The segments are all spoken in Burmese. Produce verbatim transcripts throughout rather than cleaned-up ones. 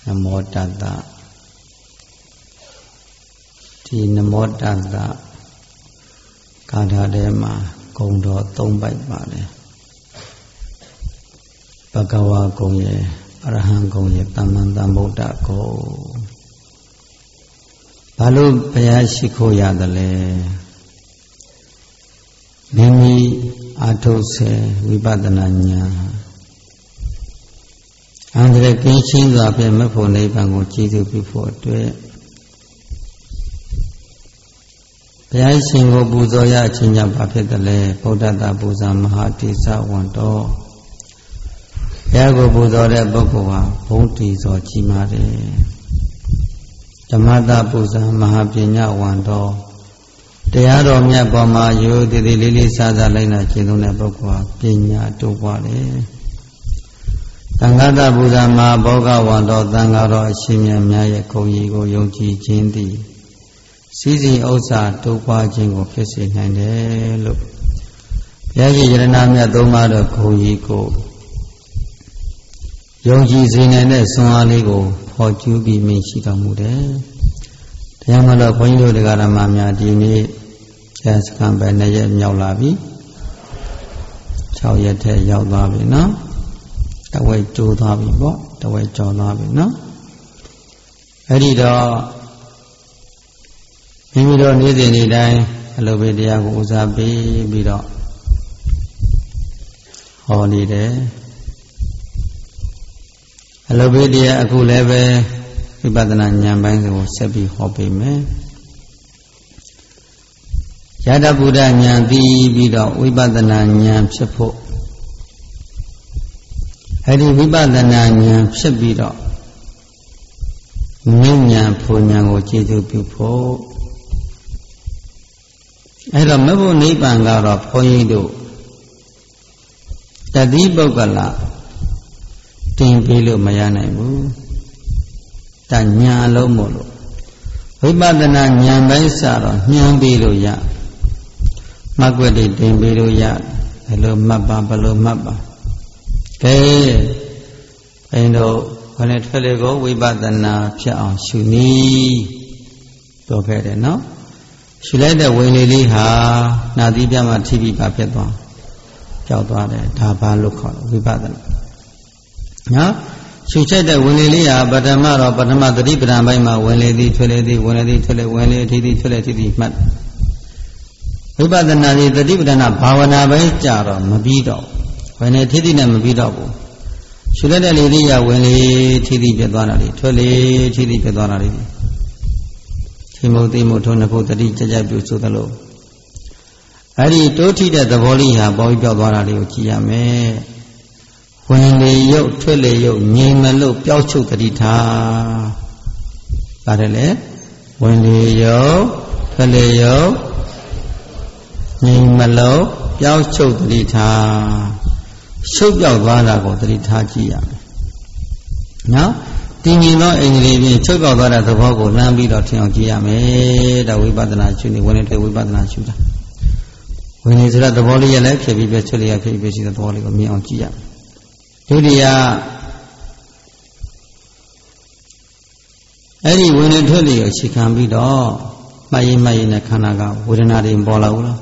นโมตัสสะที่นโมตัสสะคาถาထဲမှာဂုဏ်တော်သုံးပိုက်ပါတယ်ဘဂဝါဂုဏ်ရဲ့အရဟံဂုဏ်ရဲ့သမ္မာသမ္ဗုဒ္ဓဂုဏ်ဘာလို့ဘုရားရှိခိုးရတယ်လဲမိမိအာထုတ်စေဝိပဿနာဉာဏ်အန္တရာယ်ကင်းရှင်းစွာဖြင့်မဖို့နိဗ္ဗာန်ကိုကြည်စုပြုဖို့အတွက်ဘုရားရှင်ကိုပူဇော်ရအချင်းကြောင့်ဘာဖြစ်တယ်လဲဗုဒ္ဓတာပူဇာမဟာတိသဝန္တောဘုရားကိုပူဇော်တဲ့ပုဂ္ဂိုလ်ဟာဘုံတည်စွာကြီးမားတယ်ဓမ္မတာပူဇာမဟာပညာဝန္တောတရားတော်မြတ်ပေါ်မှာရိုးတည်တည်လေးလေးစားစားလိုက်နာကျင့်သုံးတဲ့ပုဂ္ဂိုလ်ဟာပညာတိုးပွားတယ်သံဃာတပူဇာမဟာဘောဂဝန္တောသံဃာတော်အရှင်မြတ်များရဲ့ဂုဏ်ကြီးကိုယုံကြည်ခြင်းသည်စီးစိမ်ဥစ္စာတိုးပွားခြင်းကိုဖြစ်စေနိုင်တယ်လို့ဘုရားရှင်ယရဏမြတ်သုံးပါးတော်ဂုဏ်ကြီးကိုယုံကြည်စေနိုင်တဲ့ဆွမ်းအားလေးကိုဖော်ကျူးပြီးမြင်ရှိတော်မူတယ်။တရားမလို့ဘုန်းကြီးတို့တရားဓမ္မများဒီနေ့ကျန်စကံပဲနှစ်ရက်မြောက်လာပြီ။ခြောက်ရက်ထဲရောက်သွားပြီနော်။တဝက်ကျိုးသွားပြီပေါ့။တဝက်ကျော်သွားပြီနော်။အဲ့ဒီတော့မိမိတို့နေ့စဉ်နေ့တိုင်းအလိုပဲတရားကိုဦးစားပေးပြီးတော့ဟောနေတယ်အလိုပဲတရားအခုလည်းပဲဝိပဿနာဉာဏ်ပိုင်းကိုဆက်ပြီးဟောပေးမယ်ယတဗုဒ္ဓဉာဏ်သိပြီးတော့ဝိပဿနာဉာဏ်ဖြစ်ဖို့အဲ့ဒီဝိပဿနာဉာဏ်ဖြစ်ပြီးတော့ဉာဏ်ဉာဏ်ဖွဉာဏ်ကိုကျေစုပြုဖို့အဲ့တော့မဘုနိဗ္ဗာန်ကတော့ဘုန်းကြီးတို့တတိပုဂ္ဂလတင်ပေးလို့မရနိုင်ဘူးတညာလုံးမို့လို့ဝိပဿနာဉာဏ်ပိုင်းစတော့ညှမ်းပေးလို့ရမှတ်ွက်တွေတင်ပေးလို့ရဘယ်လိုမှတ်ပါဘယ်လိုမှတ်ပါကဲဘယ်တော့ခနဲ့ထွက်လေကိုဝိပဿနာဖြစ်အောင်ရှုနည်းပြောခဲ့တယ်နော်ရှုလိုက်တဲ့ဝင်လေလေးဟာနာသီးပြမှာထိပြီးပါဖြစ်သွားကြောက်သွားတယ်ဒါဘာလို့ခေါ်လဲဝိပဿနာနော်ရှုချက်တဲ့ဝင်လေလေးဟာပထမတော့ပထမသတိပဋ္ဌာန်ပိုင်းမှာဝင်လေသည်ထွက်လေသည်ဝင်လေသည်ထွက်လေဝင်လေအထိသည်ထွက်လေအထိသည်မှတ်ဝိပဿနာဒီသတိပဋ္ဌာန်ဘာဝနာပိုင်းကြာတော့မပြီးတော့ဝင်လေအထိသည်နဲ့မပြီးတော့ဘူးရှုလိုက်တဲ့လေလေးဟာဝင်လေအထိသည်ဖြစ်သွားတာလေထွက်လေအထိသည်ဖြစ်သွားတာလေဒီမုတ်တိမုတ်ထုံးနှစ်ခုတတိကြကြပြုဆိုသလိုအဲ့ဒီတိုးထိတဲ့သဘောလေးဟာပေါ်ပြီးပြောက်သွားတာလေးကိုကြည့်ရမယ်ဝင်လေရုပ်ထွက်လေရုပ်ငြိမ်မလို့ပျောက်ချုပ်တတိထားပါတယ်လေဝင်လေရုပ်ထွက်လေရုပ်ငြိမ်မလို့ပျောက်ချုပ်တတိထားရှုပ်ပြောက်သွားတာကိုတတိထားကြည့်ရမယ်နော်တည်ငြိမ်သောအင်္ဂလိပ်ဖြင့်ချုပ်ပြောက်သွားတဲ့သဘောကိုလမ်းပြီးတော့ထင်အောင်ကြည့်ရမယ်ဒါဝိပဿနာရှုနေဝင်နေတဲ့ဝိပဿနာရှုတာဝင်နေဆိုတဲ့သဘောလေးရလည်းဖြစ်ပြီးပြချက်လေးရဖြစ်ပြီးရှိတဲ့သဘောလေးကိုမြင်အောင်ကြည့်ရမယ်ဒုတိယအဲ့ဒီဝင်နေထွက်လေကိုအခြေခံပြီးတော့မှတ်ရင်မှတ်ရင်နဲ့ခန္ဓာကဝေဒနာတွေပေါ်လာဘူးလား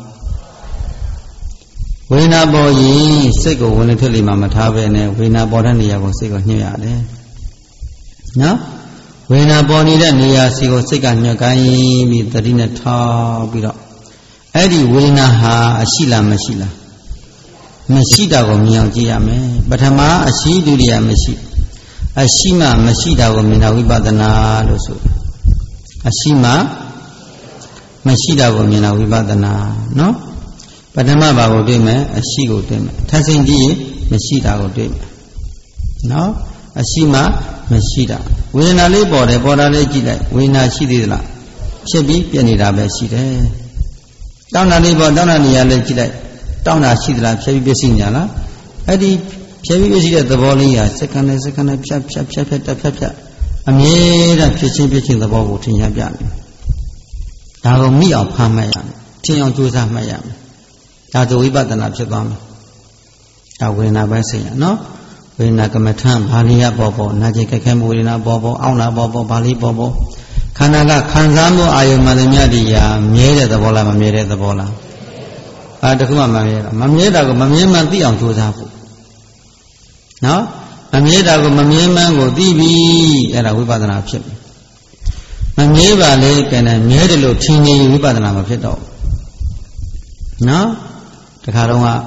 ဝေဒနာပေါ်ရင်စိတ်ကိုဝင်နေထွက်လေမှမထားပဲနဲ့ဝေဒနာပေါ်တဲ့နေရာကိုစိတ်ကိုညှိရတယ်နော်ဝေဒနာပေါ်နေတဲ့နေရာစီကိုစိတ်ကညှက်ကိုင်းပြီးတတိနဲ့ထောက်ပြီးတော့အဲ့ဒီဝေဒနာဟာအရှိလားမရှိလားမရှိတာကိုမြင်အောင်ကြည့်ရမယ်ပထမအရှိဒုတိယမရှိအရှိမှမရှိတာကိုမြင်တာဝိပဿနာလို့ဆိုအရှိမှမရှိတာကိုမြင်တာဝိပဿနာနော်ပထမဘာကိုတွေ့မယ်အရှိကိုတွေ့မယ်ထပ်စိမ့်ကြည့်ရင်မရှိတာကိုတွေ့မယ်နော်အရှိမှမရှိတာဝေဒနာလေးပေါ်တယ်ပေါ်တာလေးကြည့်လိုက်ဝေဒနာရှိသေးသလားဖြစ်ပြီးပြည့်နေတာပဲရှိတယ်တောင်းတာလေးပေါ်တောင်းတာနေရာလေးကြည့်လိုက်တောင်းတာရှိသလားဖြည်းဖြည်းပြည့်စုံညာလားအဲ့ဒီဖြည်းဖြည်းပြည့်စုံတဲ့သဘောလေးဟာစက္ကန့်နဲ့စက္ကန့်နဲ့ဖြတ်ဖြတ်ဖြတ်ဖြတ်တက်ဖြတ်ဖြတ်အမြဲတမ်းဖြစ်ချင်းဖြစ်ချင်းသဘောကိုထင်ရှားပြတယ်ဒါကိုမိအောင်ဖမ်းမှတ်ရမယ်ထင်အောင်ကြိုးစားမှတ်ရမယ်ဒါဆိုဝိပဿနာဖြစ်သွားမယ်ဒါဝေဒနာပဲစိတ်ရနော်ဝေဒနာကမ္မထံဘာလိယပေါ်ပေါ်နာကျင်ကြက်ခဲမှုဝေဒနာပေါ်ပေါ်အောင့်လာပေါ်ပေါ်ဘာလိပေါ်ပေါ်ခန္ဓာကခံစားမှုအာယုံမှန်သမျှတရားမြဲတဲ့သဘောလားမမြဲတဲ့သဘောလားအဲတခုမှမမြဲတာမမြဲတာကိုမမြဲမှန်သိအောင်ကြိုးစားဖို့နော်မမြဲတာကိုမမြဲမှန်ကိုသိပြီအဲ့ဒါဝိပဿနာဖြစ်ပြီမမြဲပါလေကဲနဲ့မြဲတယ်လို့ထင်နေဝိပဿနာမဖြစ်တော့နော်တခါတော့ကဘု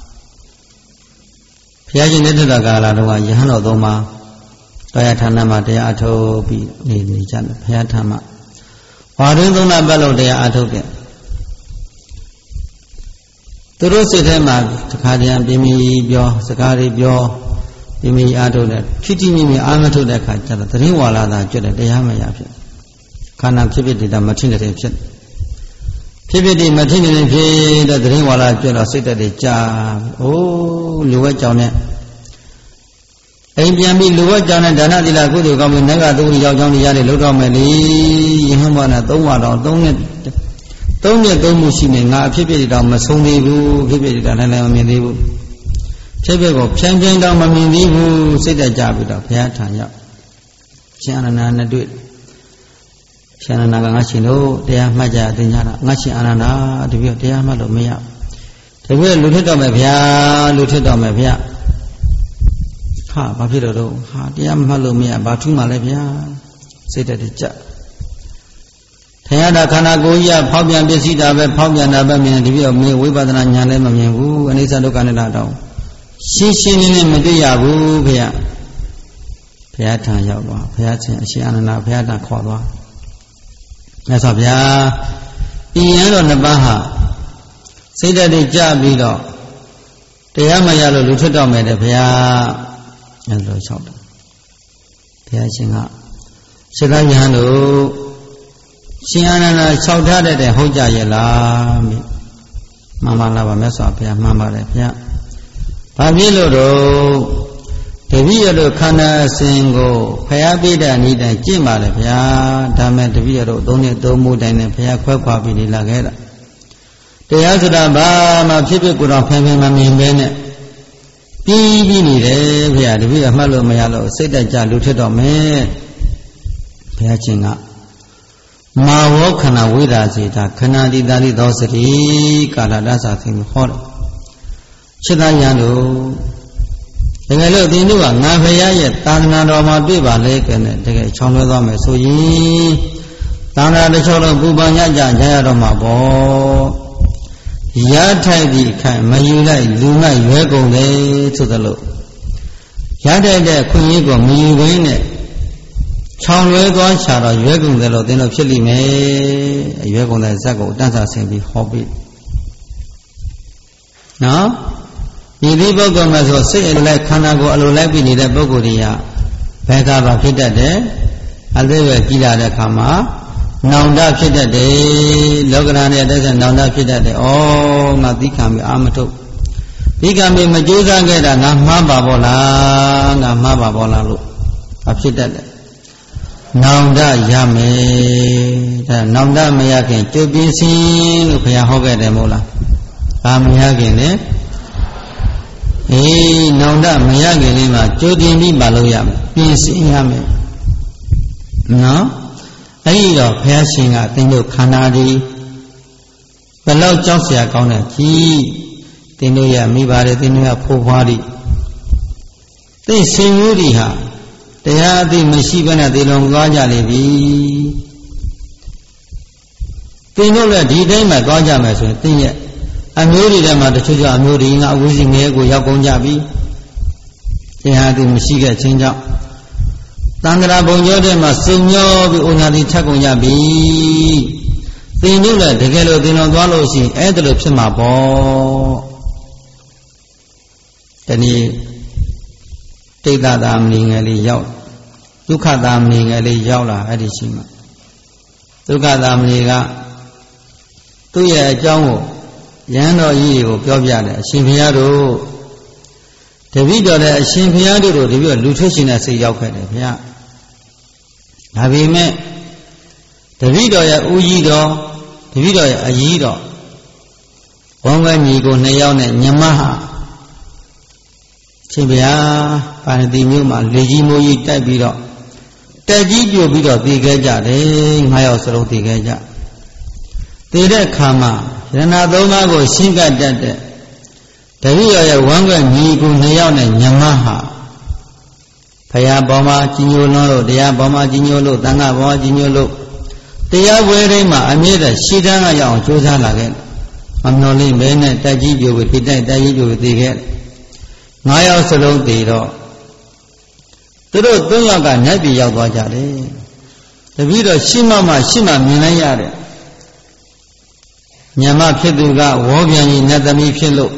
ရားရှင်လက်ထက်ကာလတော့ယဟန်တော်သုံးပါးတရားဌာနမှာတရားအထုတ်ပြီးနေနေကြတယ်ဘုရားဌာနမှာဝါရင်းသုံးလပတ်လုံးတရားအထုတ်တယ်သူတို့စိတ်ထဲမှာတခါတည်းပြင်းပြီးပြောစကားတွေပြောပြင်းပြီးအထုတ်တယ်ထိတိမိမိအာမထုတ်တဲ့အခါကျတော့သတိဝါလာတာကျွတ်တယ်တရားမရဖြစ်ခန္ဓာဖြစ်ဖြစ်တည်တာမထင်တဲ့ဖြစ်ဖြစ်ဖြစ်ဒီမထင်နေဖြစ်တဲ့သတိဝါလာကျွတ်တော့စိတ်တက်တွေကြာအိုးလူဝဲကြောင်နဲ့အိမ်ပြန်ပြီးလူဝဲကြောင်နဲ့ဒါနသီလကုသိုလ်ကောင်းပြီးနဂသုရိယောက်ျောင်းတွေရတယ်လှုပ်တော့မယ်လေယဟန်ဘောနဲ့သုံးဝါတော့သုံးနဲ့သုံးနဲ့သုံးမှုရှိနေငါအဖြစ်ဖြစ်တောင်မဆုံးသေးဘူးဖြစ်ဖြစ်တောင်လည်းမမြင်သေးဘူးဖြစ်ဖြစ်ကိုဖြန်းဖြန်းတောင်မမြင်သေးဘူးစိတ်တက်ကြပြီးတော့ဘုရားထံရောက်ရှင်အာနန္ဒာနဲ့တွေ့ရှင်အာနန္ဒာကငါရှင်တို့တရားမှတ်ကြတင်ကြတာငါရှင်အာနန္ဒာတပည့်တရားမှတ်လို့မရတပည့်လူထစ်တော့မယ်ဗျာလူထစ်တော့မယ်ဗျာဟာဘာဖြစ်တော့တော့ဟာတရားမှတ်လို့မရဘာထူးမှလဲဗျာစိတ်တက်ကြထင်ရတာခန္ဓာကိုယ်ကြီးကဖောက်ပြန်ပစ္စည်းတာပဲဖောက်ပြန်တာပဲမြင်တပည့်မြင်ဝိပဿနာဉာဏ်လည်းမမြင်ဘူးအနိစ္စဒုက္ခအနတ္တတော့ရှင်းရှင်းလင်းလင်းမတွေ့ရဘူးဗျာဘုရားထံရောက်သွားဘုရားရှင်အရှင်အာနန္ဒာဘုရားထံခေါ်သွားမြတ်စွာဘုရားဤရန်တော်နှစ်ပါးဟာစိတ်ဓာတ်တွေကြပြီးတော့တရားမရလို့လူထွက်တော့မယ်တဲ့ဘုရားအဲလိုလျှောက်တယ်ဘုရားရှင်ကစေတယဟန်တို့ရှင်အာနန္ဒာလျှောက်ထားတဲ့ဟုတ်ကြရဲ့လားမိမှန်ပါလားပါမြတ်စွာဘုရားမှန်ပါတယ်ဘုရားဘာဖြစ်လို့တော့တပည့်ရတို့ခန္ဓာအစဉ်ကိုဖျားပိဒဏီတိုင်းကျင့်ပါလေဗျာဒါမဲ့တပည့်ရတို့သုံးနှစ်သုံးမှုတိုင်းနဲ့ဖျားခွဲခွာပြီးနေလာခဲ့တာတရားစတာဘာမှဖြစ်ဖြစ်ကိုယ်တော်ဖန်ဖန်မမြင်ပဲနဲ့ပြီးပြီးနေတယ်ဗျာတပည့်ရမှတ်လို့မရလို့စိတ်တကြလူထစ်တော့မယ်ဘုရားရှင်ကမာဝခဏဝိဒါစေတာခဏတိတာလိသောစတိကာလဒသသိဟောတယ်ခြေသားရန်တို့တကယ်လို့သင်တို့ကငါဖရာရဲ့သာသနာတော်မှာတွေ့ပါလေကဲနဲ့တကယ်ချောင်းလွှဲသွားမယ်ဆိုရင်သာသနာတစ်ချို့တော့ပူပန်ညကြကြရတော့မှာပေါ့ရထိုက်သည့်ခိုင်မယူလိုက်လူလိုက်ရွဲကုန်တယ်ဆိုသလိုရတဲ့တဲ့ခွင့်ရကိုမယူဘဲနဲ့ချောင်းလွှဲသွားချတော့ရွဲကုန်တယ်လို့သင်တို့ဖြစ်လိမ့်မယ်ရွဲကုန်တဲ့ဇက်ကိုတန်းစာဆင်ပြီးဟောပြီးနော်ဒီဒီပုဂ္ဂိုလ်မှာဆိုစိတ်အလိုလိုက်ခန္ဓာကိုယ်အလိုလိုက်ပြီးနေတဲ့ပုဂ္ဂိုလ်တွေကဘယ်ကပါဖြစ်တတ်တယ်အသေးပဲကြီးလာတဲ့အခါမှာနောင်တဖြစ်တတ်တယ်လောကဓာတ်နဲ့တည်းကနောင်တဖြစ်တတ်တယ်ဩငါသိခံပြီးအာမထုတ်သိခံပြီးမကြိုးစားခဲ့တာငါမှားပါဘောလားငါမှားပါဘောလားလို့ဘာဖြစ်တတ်တယ်နောင်တရမယ်ဒါနောင်တမရခင်ကြိုးပြင်းစင်းလို့ဘုရားဟောခဲ့တယ်မဟုတ်လားဘာမရခင်လဲအေးနောင်တမရခင်လေးမှာကြိုတင်ပြီးမလုပ်ရမယ်ပြင်ဆင်ရမယ်နော်အဲ့ဒီတော့ဘုရားရှင်ကသင်တို့ခန္ဓာဒီဘယ်လောက်ကြောက်เสียကောင်းတဲ့ကြီးသင်တို့ရမိပါတယ်သင်တို့ရဖိုးဖွားသည်သိစင်မှုဒီဟာတရားအသိမရှိဘဲနဲ့ဒီလုံသွားကြလိမ့်ပြီသင်တို့လည်းဒီတိုင်းမှာသွားကြမယ်ဆိုရင်သင်ရဲ့အမျိုးတွေထဲမှာတချို့ကျအမျိုးတွေငါအဝိဇ္ဇငယ်ကိုရောက်ကုန်ကြပြီတရားသူမရှိခဲ့ခြင်းကြောင့်သံဃာဘုံကျော်ထဲမှာစုံညောပြီးအိုနာတိထက်ကုန်ကြပြီသင်တို့လည်းတကယ်လို့သင်တော်သွားလို့ရှိရင်အဲ့ဒါလိုဖြစ်မှာပေါ့တနည်းတိတ်တာမဏိငယ်လေးရောက်ဒုက္ခတာမဏိငယ်လေးရောက်လာအဲ့ဒီရှိမှာဒုက္ခတာမဏိကသူ့ရဲ့အကြောင်းကိုရဟန်းတော်ကြီးကိုပြောပြတယ်အရှင်ဘုရားတို့တပည့်တော်လည်းအရှင်ဘုရားတို့တို့တပည့်တော်လူထွက်ရှင်တဲ့စိတ်ရောက်ခဲ့တယ်ဘုရားဒါပေမဲ့တပည့်တော်ရဲ့ဦးကြီးတော်တပည့်တော်ရဲ့အကြီးတော်ဝမ်းဝဲညီကိုနှစ်ယောက်နဲ့ညမဟာရှင်ဗျာပါဏတိမြို့မှာလေကြီးမိုးကြီးတိုက်ပြီးတော့တက်ကြီးပြိုပြီးတော့တည်ခဲ့ကြတယ်ငါးယောက်စလုံးတည်ခဲ့ကြတည်တဲ့ခါမှာရဏသုံးပါးကိုရှင်းကပ်တတ်တဲ့တပည့်တော်ရဲ့ဝမ်းကွက်ညီကူနှစ်ယောက်နဲ့ညမဟာဖရာပေါ်မှာကြီးညိုလွန်းလို့တရားပေါ်မှာကြီးညိုလို့တန်ခါပေါ်မှာကြီးညိုလို့တရားပွဲတိုင်းမှာအမြဲတမ်းရှိတန်းကရအောင်ကြိုးစားလာခဲ့မမျော်လင့်ပဲနဲ့တက်ကြီးပြိုပြီးတိုက်တက်ကြီးပြိုပြီးတည်ခဲ့ငါးယောက်စလုံးတည်တော့သူတို့သုံးယောက်ကနတ်ပြည်ရောက်သွားကြတယ်တပည့်တော်ရှင်းမမှရှင်းမမြင်လိုက်ရတယ်ညမဖြစ်သူကဝေါပြန်ကြီးနတ်သမီးဖြစ်လို့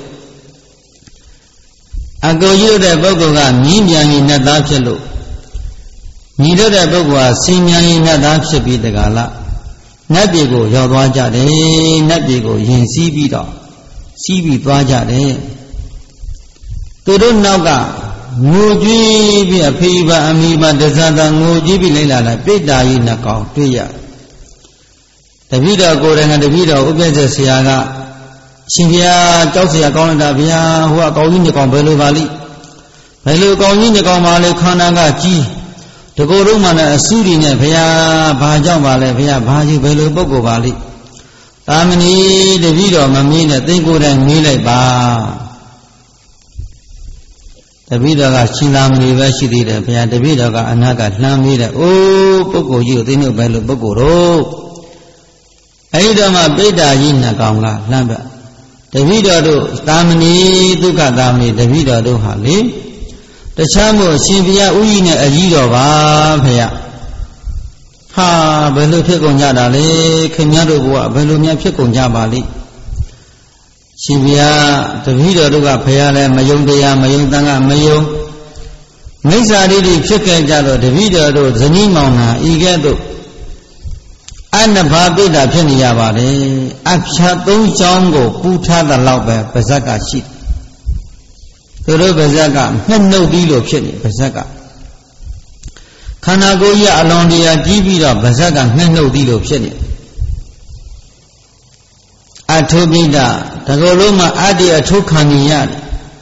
အကိုကြီးတဲ့ပုဂ္ဂိုလ်ကမြင်းပြန်ကြီးနတ်သားဖြစ်လို့ညီတို့တဲ့ပုဂ္ဂိုလ်ကစင်မြန်ကြီးနတ်သားဖြစ်ပြီးတကားလားနတ်ပြည်ကိုရောက်သွားကြတယ်နတ်ပြည်ကိုယင်စည်းပြီးတော့စီးပြီးသွားကြတယ်သူတို့နောက်ကငိုကြွေးပြီးအဖေပါအမိပါတဇာတာငိုကြွေးပြီးလိုက်လာတာပိတ္တာကြီးနှစ်ကောင်တွေ့ရတပည့်တော်ကိုယ်တိုင်ကတပည့်တော်ဥပ္ပဇ္ဇဆရာကရှင်ဗျာကြောက်เสียကောင်းလိုက်တာဗျာဟိုကကောင်းကြီးနှစ်ကောင်ဘယ်လိုပါလိဘယ်လိုကောင်းကြီးနှစ်ကောင်ပါလဲခန္ဓာကကြီးတကိုယ်လုံးမှလည်းအဆူတွေနဲ့ဗျာဘာကြောင့်ပါလဲဗျာဘာကြီးဘယ်လိုပုဂ္ဂိုလ်ပါလိသာမဏေတပည့်တော်မမေးနဲ့သိကိုယ်တိုင်မေးလိုက်ပါတပည့်တော်ကရှင်သာမဏေပဲရှိသေးတယ်ဗျာတပည့်တော်ကအနာကလှမ်းမေးတယ်အိုးပုဂ္ဂိုလ်ကြီးကိုသိလို့ဘယ်လိုပုဂ္ဂိုလ်တော့အဲ့ဒီတော့မှပိဋ္ဌာကြီးနှစ်ကောင်ကလှမ်းပြတပည့်တော်တို့သာမဏေဒုက္ခသာမဏေတပည့်တော်တို့ဟာလေတခြားမို့အရှင်ဘုရားဥကြီးနဲ့အကြီးတော်ပါဖေရဟာဘယ်လိုဖြစ်ကုန်ကြတာလဲခင်ဗျားတို့ကဘယ်လိုများဖြစ်ကုန်ကြပါလိရှင်ဘုရားတပည့်တော်တို့ကဖေရလည်းမယုံတရားမယုံတန်ခါမယုံမိစ္ဆာဒိဋ္ဌိဖြစ်ခဲ့ကြတော့တပည့်တော်တို့ဇနီးမောင်နှံဤကဲ့သို့အနဘာပိဋ္ဌာဖြစ်နေရပါတယ်အဖြတ်သုံးချောင်းကိုပူထားတဲ့လောက်ပဲပါဇက်ကရှိသူတို့ပါဇက်ကနှနှုတ်ပြီးလို့ဖြစ်နေပါဇက်ကခန္ဓာကိုယ်ကြီးအလွန်တရာကြီးပြီးတော့ပါဇက်ကနှနှုတ်ပြီးလို့ဖြစ်နေအထုပိဋ္ဌာတကောလုံးမှာအတ္တိအထုခံနေရတယ်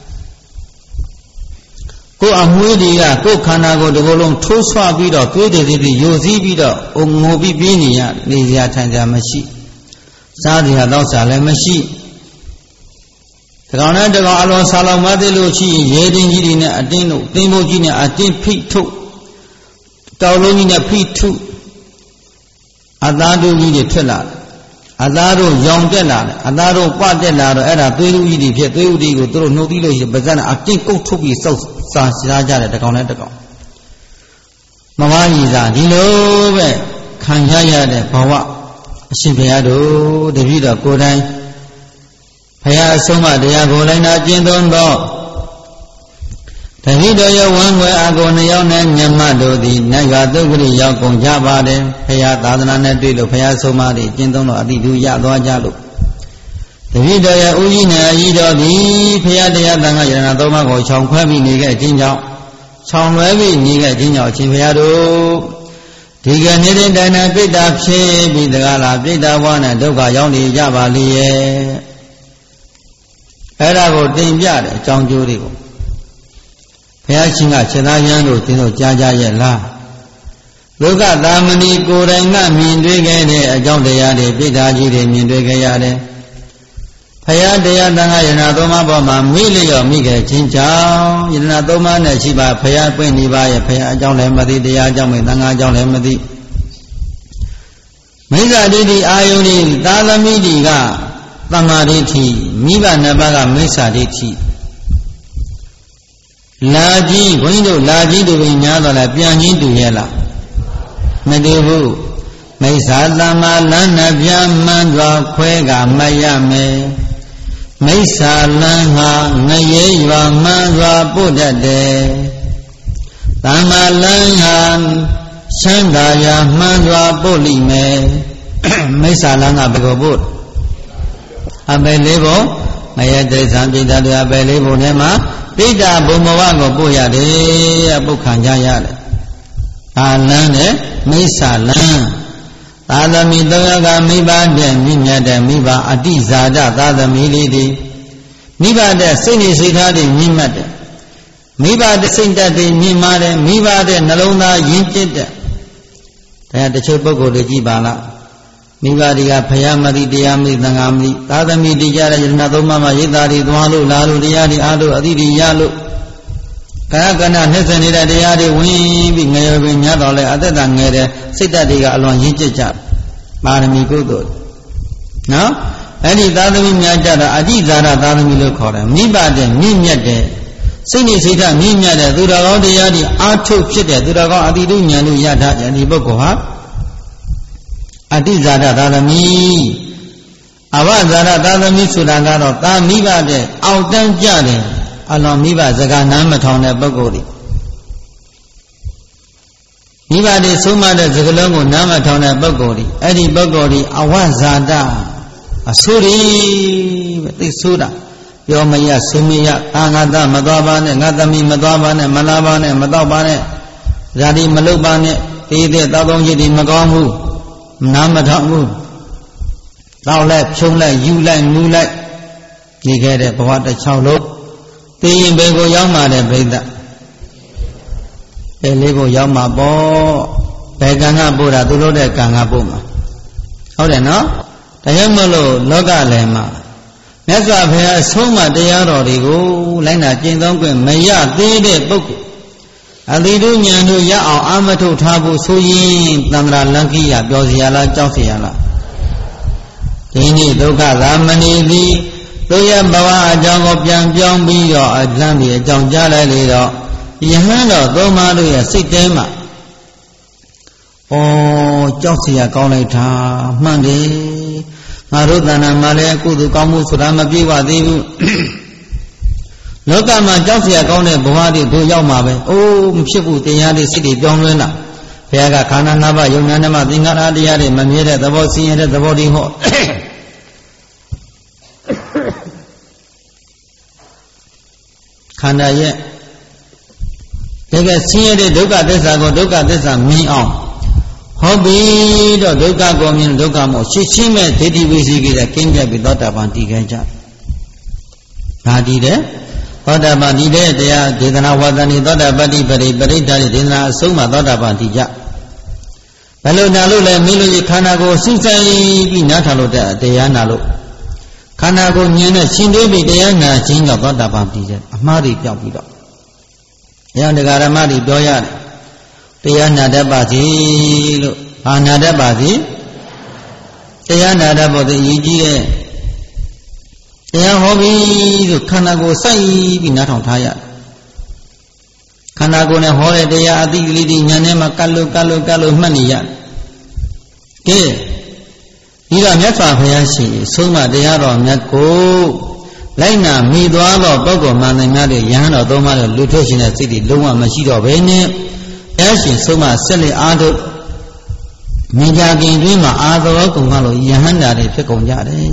ကိုယ်အမွှေးတွေကကိုယ်ခန္ဓာကိုယ်တကောလုံးထိုးဆွပြီးတော့သွေးတွေတွေယိုစီးပြီးတော့အုံငိုပြီးပြင်းနေရနေစရာထိုင်စရာမရှိစားစရာတော့စားလည်းမရှိတကောင်နဲ့တကောင်အလွန်ဆာလောင်မသိလို့ရှိရင်ရေတင်းကြီးတွေနဲ့အတင်းတို့တင်းမိုးကြီးနဲ့အတင်းဖိထုတ်တောက်လုံးကြီးနဲ့ဖိထုအသားတို့ကြီးတွေထွက်လာအသားတို့ရောင်တက်လာတယ်အသားတို့ပတက်လာတော့အဲ့ဒါသွေးလူကြီးတွေဖြစ်သွေးဥတီကိုသူတို့နှုတ်ပြီးလို့ရှိရင်ပါးစပ်နဲ့အတင်းကုတ်ထုတ်ပြီးစောက်စားစားကြတယ်တကောင်နဲ့တကောင်မမကြီးစားဒီလိုပဲခံရရတဲ့ဘဝအရှင်ဘုရားတို့တပည့်တော်ကိုယ်တိုင်ဘုရားအဆုံးအမတရားကိုလိုက်နာကျင့်သုံးတော့တပည့်တော်ရဲ့ဝမ်းွယ်အကုန်နှစ်ယောက်နဲ့ညမတို့သည်နတ်ရွာသုတ်ကလေးရောက်ကုန်ကြပါတယ်ဘုရားသာသနာနဲ့တွေ့လို့ဘုရားဆုံးမတွေကျင့်သုံးတော့အတိတူရသွားကြလို့တပည့်တော်ရဲ့ဥကြီးနဲ့အကြီးတော်သည်ဘုရားတရားသံဃာယရဏသုံးပါးကိုခြောင်ခွဲပြီးနေခဲ့ခြင်းကြောင့်ခြောင်လွဲပြီးနေခဲ့ခြင်းကြောင့်အရှင်ဘုရားတို့ဒီကနေ့တဲ့တိုင်တိုင်ပိဋ္ဌာဖြစ်ပြီးတကားလားပိဋ္ဌာဘဝနဲ့ဒုက္ခရောက်နေကြပါလိရဲ့အဲ့ဒါကိုတင်ပြတယ်အကြောင်းကျိုးတွေကိုဘုရားရှင်ကခြေသားရန်တို့သင်တို့ကြားကြရဲ့လားလောကသာမဏေကိုယ်တိုင်ကမြင်တွေ့ခဲ့တဲ့အကြောင်းတရားတွေပိဋ္ဌာကြီးတွေမြင်တွေ့ခဲ့ရတယ်ဘုရားတရားသံဃာယရဏသုံးပါးပေါ်မှာမိလျော်မိခဲ့ခြင်းကြောင့်ယရဏသုံးပါးနဲ့ရှိပါဘုရားပွင့်နေပါရဲ့ဘုရားအကြောင်းလည်းမသိတရားအကြောင်းလည်းသံဃာအကြောင်းလည်းမသိမိစ္ဆာဒိဋ္ဌိအာယုန်ဒီသာသမီတွေကသမာဓိဋ္ဌိမိဘနှစ်ပါးကမိစ္ဆာဒိဋ္ဌိလာကြီးဘုန်းကြီးတို့လာကြီးတို့ပြင်များတော့လဲပြန်ချင်းတူရဲ့လားမတူဘူးမိစ္ဆာသမ္မာလမ်းနဲ့ပြန်မှန်စွာခွဲကမရမယ်မိစ္ဆာလမ်းဟာငရေရွာမှန်စွာပို့တတ်တယ်သမ္မာလမ်းဟာချမ်းသာရာမှန်စွာပို့လိမ့်မယ်မိစ္ဆာလမ်းကဘယ်ကိုပို့အပယ်လေးပုံမယတိသံပိဋ္ဌာတွေအပယ်လေးပုံထဲမှာပိဋ္ဌာဘုံဘဝကိုပို့ရတယ်အပုတ်ခံကြရတယ်အာလန်းနဲ့မိစ္ဆာလန်းသာသမီသုံးယောက်ကမိဘတဲ့မိမြတ်တဲ့မိဘအတိဇာတသာသမီလေးတွေမိဘတဲ့စိတ်နေစိတ်ထားတွေမြင့်မြတ်တယ်မိဘတဲ့စိတ်ဓာတ်တွေမြင့်မားတယ်မိဘတဲ့နှလုံးသားယဉ်ကျေးတဲ့တရားတချို့ပုဂ္ဂိုလ်တွေကြည်ပါလားမိဘတွေကဖယားမတိတရားမတိသံဃာမတိသာသမီတရားတဲ့ယတနာသုံးပါးမှာရိတ်သားတွေသွားလို့လာလို့တရားတွေအားလို့အသီးတွေရလို့ကာယကဏနှိစ္စနေတဲ့တရားတွေဝင်ပြီးငယ်ရွယ်ပင်ညတော့လဲအသက်တာငယ်တဲ့စိတ်ဓာတ်တွေကအလွန်ရင့်ကျက်ကြပါရမီကုသိုလ်နော်အဲ့ဒီသာသမီများကြတော့အတိဇာရသာသမီလို့ခေါ်တယ်မိဘတဲ့မြင့်မြတ်တဲ့စိတ်နဲ့စိတ်ဓာတ်မြင့်မြတ်တဲ့သူတော်ကောင်းတရားတွေအာထုတ်ဖြစ်တဲ့သူတော်ကောင်းအတိတုဉာဏ်တို့ရတာဒီပုဂ္ဂိုလ်ဟာအတိဇာရသာသမီအဝဇာရသာသမီဆိုတာကတော့သာမိဘတဲ့အောက်တန်းကြတယ်အလွန်မိဘစကားနားမထောင်တဲ့ပုဂ္ဂိုလ်တွေမိဘတွေဆုံးမတဲ့စကားလုံးကိုနားမထောင်တဲ့ပုဂ္ဂိုလ်တွေအဲ့ဒီပုဂ္ဂိုလ်တွေအဝဇာတအဆိုးတွေပဲသိဆိုးတာပြောမရဆုမရအာငါတမသွားပါနဲ့ငါသမီးမသွားပါနဲ့မလာပါနဲ့မတော့ပါနဲ့ဇာတိမလုပ်ပါနဲ့တေးတဲ့တောက်တောင်းကြီးတွေမကောင်းဘူးနားမထောင်ဘူးတောက်လိုက်ဖြုံးလိုက်ယူလိုက်မူလိုက်နေခဲ့တဲ့ဘဝတစ်ချောင်းလုံးသိရင်ဘယ်ကိုရောက်မှာလဲပြိဿဘယ်လေးကိုရောက်မှာပေါ့ဘယ်ကံကပို့တာသူတို့တဲ့ကံကပို့မှာဟုတ်တယ်နော်ဒါကြောင့်မလို့လောကလည်းမှာမြတ်စွာဘုရားဆုံးမတရားတော်တွေကိုလိုက်နာကျင့်သုံးခွင့်မရသေးတဲ့ပုဂ္ဂိုလ်အတိတုဉာဏ်တို့ရအောင်အာမထုတ်ထားဖို့ဆိုရင်သန္တရာလက္ခိယပြောเสียလားကြောက်เสียလားဒီနေ့ဒုက္ခသာမဏိသည်တို့ရဲ့ဘဝအကြောင်းကိုပြန်ပြောင်းပြီးတော့အလန့်ပြီးအကြောင်းကြားလိုက်လေတော့ယဟန်တော်သုံးပါးတို့ရဲ့စိတ်ထဲမှာဩကြောက်เสียကောင်းလိုက်တာမှန်တယ်ငါတို့တဏ္ဍာမှာလည်းကုသိုလ်ကောင်းမှုဆိုတာမပြေဝသေးဘူးလောကမှာကြောက်เสียကောင်းတဲ့ဘဝတွေတို့ရောက်မှာပဲအိုးမဖြစ်ဘူးတရားတွေစိတ်တွေပြောင်းလဲလာဘုရားကခန္ဓာ၅ပါးယုံနာနဲ့မှသင်္ခါရတရားတွေမမြဲတဲ့သဘောဆင်းရဲတဲ့သဘောတွေဟောခန္ဓာရဲ့တကယ်ဆင်းရဲတဲ့ဒုက္ခသစ္စာကိုဒုက္ခသစ္စာမြင်အောင်ဟောပြီးတော့ဒုက္ခကိုမြင်ဒုက္ခမို့ရှင်းရှင်းမဲ့ဒိဋ္ဌိဝိသိကိစ္စကင်းပြပြီးသောတာပန်တည်ခဲ့ကြ။ဒါတည်တယ်သောတာပန်တည်တဲ့တရားဒေသနာဝါဒနိသောတာပတ္တိပရိပရိဋ္ဌာဒေသနာအဆုံးမှာသောတာပန်တည်ကြ။ဘယ်လိုနာလို့လဲမင်းတို့ခန္ဓာကိုယ်စိဆိုင်ပြီးနားထောင်လို့တဲ့တရားနာလို့ခန္ဓာကိုယ်မြင်တဲ့ရှင်သေးပြီးတရားနာခြင်းကြောင့်သောတာပန်တည်ကြ။အမှားတွေပြောက်ပြီးတော့။တရားတရားဓမ္မတွေပြောရတယ်။တရားနာတတ်ပါစေလို့ဘာနာတတ်ပါစေတရားနာတတ်ဖို့တည်ရည်ကြီးတဲ့တရားဟောပြီးဆိုခန္ဓာကိုယ်စိုက်ပြီးနားထောင်ထားရခန္ဓာကိုယ်နဲ့ဟောတဲ့တရားအတိကလေးတွေညာထဲမှာကတ်လို့ကတ်လို့ကတ်လို့မှတ်နေရကဲဒီတော့မြတ်စွာဘုရားရှင်ဆုံးမတရားတော်မြတ်ကိုလိုက်နာမိသွားတော့ပုဂ္ဂိုလ်မှန်တယ်များတဲ့ယဟန်တော်သုံးပါးတဲ့လူထုတ်ရှင်တဲ့စိတ်တွေလုံးဝမရှိတော့ဘဲနဲ့အဲရှင်ဆုံးမဆက်လက်အားထုတ်မြင်ကြခင်တွင်မှာအာသောကုံကလို့ယဟန္တာတွေဖြစ်ကုန်ကြတယ်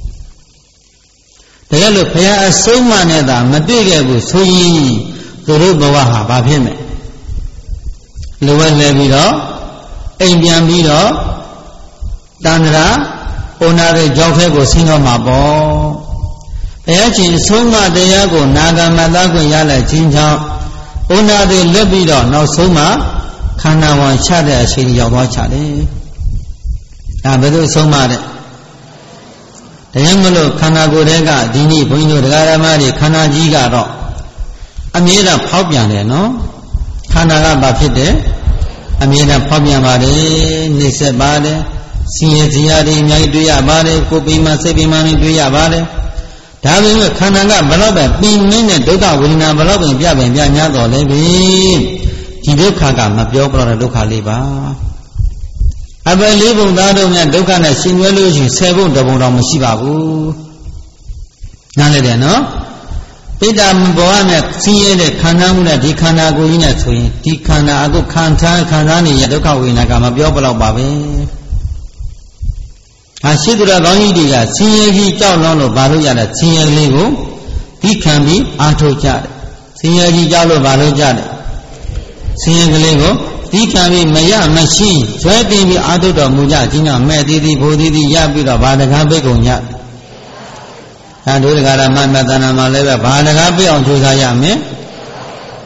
တကယ်လို့ဘုရားအဆုံးမနဲ့သာမတွေ့ခဲ့ဘူးဆိုရင်သူတို့ဘဝဟာဘာဖြစ်မလဲလိုဝဲလဲပြီးတော့အိမ်ပြန်ပြီးတော့တန္တရာဩနာရဲ့ကြောက်ခဲကိုဆင်းတော့မှာပေါ့ဘုရားရှင်ဆုံးမတရားကိုနာဂမတခွင့်ရလိုက်ခြင်းကြောင့်ဩနာတွေလွတ်ပြီးတော့နောက်ဆုံးမှာခန္ဓာဝန်ချတဲ့အချိန်ရောက်သွားချတယ်။ဒါဘယ်လိုဆုံးမတဲ့။တရားမလို့ခန္ဓာကိုယ်တွေကဒီနေ့ဘုန်းကြီးတို့တရားဓမ္မတွေခန္ဓာကြီးကတော့အမြဲတမ်းဖောက်ပြန်တယ်နော်။ခန္ဓာကဘာဖြစ်တယ်။အမြဲတမ်းဖောက်ပြန်ပါတယ်၊နှိမ့်ဆက်ပါတယ်၊ဆင်းရဲစရာတွေအများကြီးတွေ့ရပါတယ်၊ကိုယ်ပိမှစိတ်ပိမှတွေတွေ့ရပါတယ်။ဒါပေမဲ့ခန္ဓာကဘလောက်ပဲပင်မင်းတဲ့ဒုက္ခဝေဒနာဘလောက်ပင်ပြပင်ပြညာတော်လဲပြီဒီဒုက္ခကမပြောပြတဲ့ဒုက္ခလေးပါအပယ်လေးပုံသားတို့များဒုက္ခနဲ့ရှင်ရွဲလို့ရှိရင်ဆယ်ပုံတစ်ပုံတော့မရှိပါဘူးနားလည်တယ်နော်ပိဋကဘောကနဲ့ဆင်းရဲတဲ့ခန္ဓာမှုနဲ့ဒီခန္ဓာကိုယ်ကြီးနဲ့ဆိုရင်ဒီခန္ဓာအခုခံထားခံစားနေရဒုက္ခဝေဒနာကမပြောပြတော့ပါပဲဟာရှိသူတော်ကောင်းကြီးတွေကဆင်းရဲကြီးကြောက်လွန်းလို့ဘာလို့ရလဲဆင်းရဲလေးကိုဒီခံပြီးအားထုတ်ကြတယ်ဆင်းရဲကြီးကြောက်လို့ဘာလို့ကြတယ်ဆင်းရဲကလေးကိုဒီခံပြီးမရမရှိဇွဲတင်ပြီးအားထုတ်တော်မူကြခြင်းကြောင့်မဲ့သေးသေးဘိုးသေးသေးရပြီးတော့ဘာတကားပိတ်ကုန်ကြဒါတို့တကားရမမတနာမှာလည်းပဲဘာတကားပိတ်အောင်ကြိုးစားရမယ်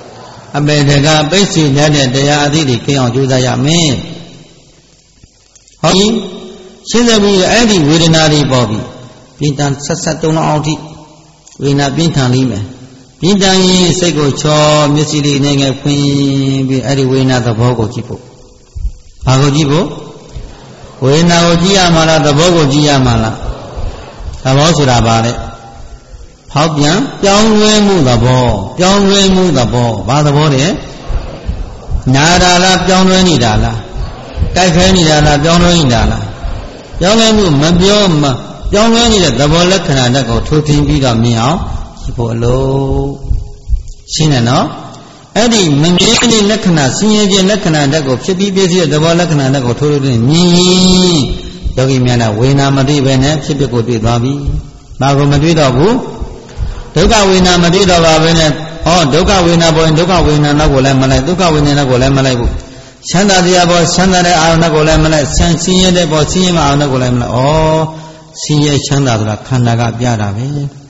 အပေတကပိတ်စီတဲ့တရားအသည့်တွေကင်းအောင်ကြိုးစားရမယ်ဟောဒီရှင်းသက်ပြီးအဲ့ဒီဝေဒနာတွေပေါ်ပြီးပြင်းထန်ဆက်ဆက်တုံအောင်ထိဝေဒနာပြင်းထန်လိမ့်မယ်ပြင်းထန်ရင်စိတ်ကိုချောမျက်စိလေးနဲ့ငယ်ဖွင့်ပြီးအဲ့ဒီဝေဒနာသဘောကိုကြည့်ဖို့ဘာကိုကြည့်ဖို့ဝေဒနာကိုကြည့်ရမှာလားသဘောကိုကြည့်ရမှာလားသဘောဆိုတာဘာလဲဖောက်ပြန်ပြောင်းလဲမှုသဘောပြောင်းလဲမှုသဘောဘာသဘောလဲနာတာလားပြောင်းလဲနေတာလားတိုက်ခဲနေတာလားပြောင်းလဲနေတာလားပြောင်းလဲမှုမပြောမပြောင်းလဲနေတဲ့သဘောလက္ခဏာတက်ကိုထိုးထင်းပြီးတော့မြင်အောင်ကြည့်ဖို့အလို့ရှင်းတယ်နော်အဲ့ဒီမမြင်တဲ့လက္ခဏာဆင်းရဲခြင်းလက္ခဏာတက်ကိုဖြစ်ပြီးပြည့်စုံတဲ့သဘောလက္ခဏာတက်ကိုထိုးထိုးထင်းမြင်ရင်ယောဂီများကဝေဒနာမတွေ့ပဲနဲ့ဖြစ်ဖြစ်ကိုတွေ့သွားပြီဘာကိုမတွေ့တော့ဘူးဒုက္ခဝေဒနာမတွေ့တော့ပါပဲနဲ့ဟောဒုက္ခဝေဒနာပေါ်ရင်ဒုက္ခဝေဒနာနောက်ကိုလည်းမလိုက်ဒုက္ခဝေဒနာကိုလည်းမလိုက်ဘူးချမ်းသာတရားပေါ်ချမ်းသာတဲ့အာရုံကိုလည်းမလိုက်ဆင်းဆင်းရဲတဲ့ပေါ်ဆင်းရဲမအာရုံကိုလည်းမလိုက်ဩဆင်းရဲချမ်းသာဆိုတာခန္ဓာကပြတာပဲ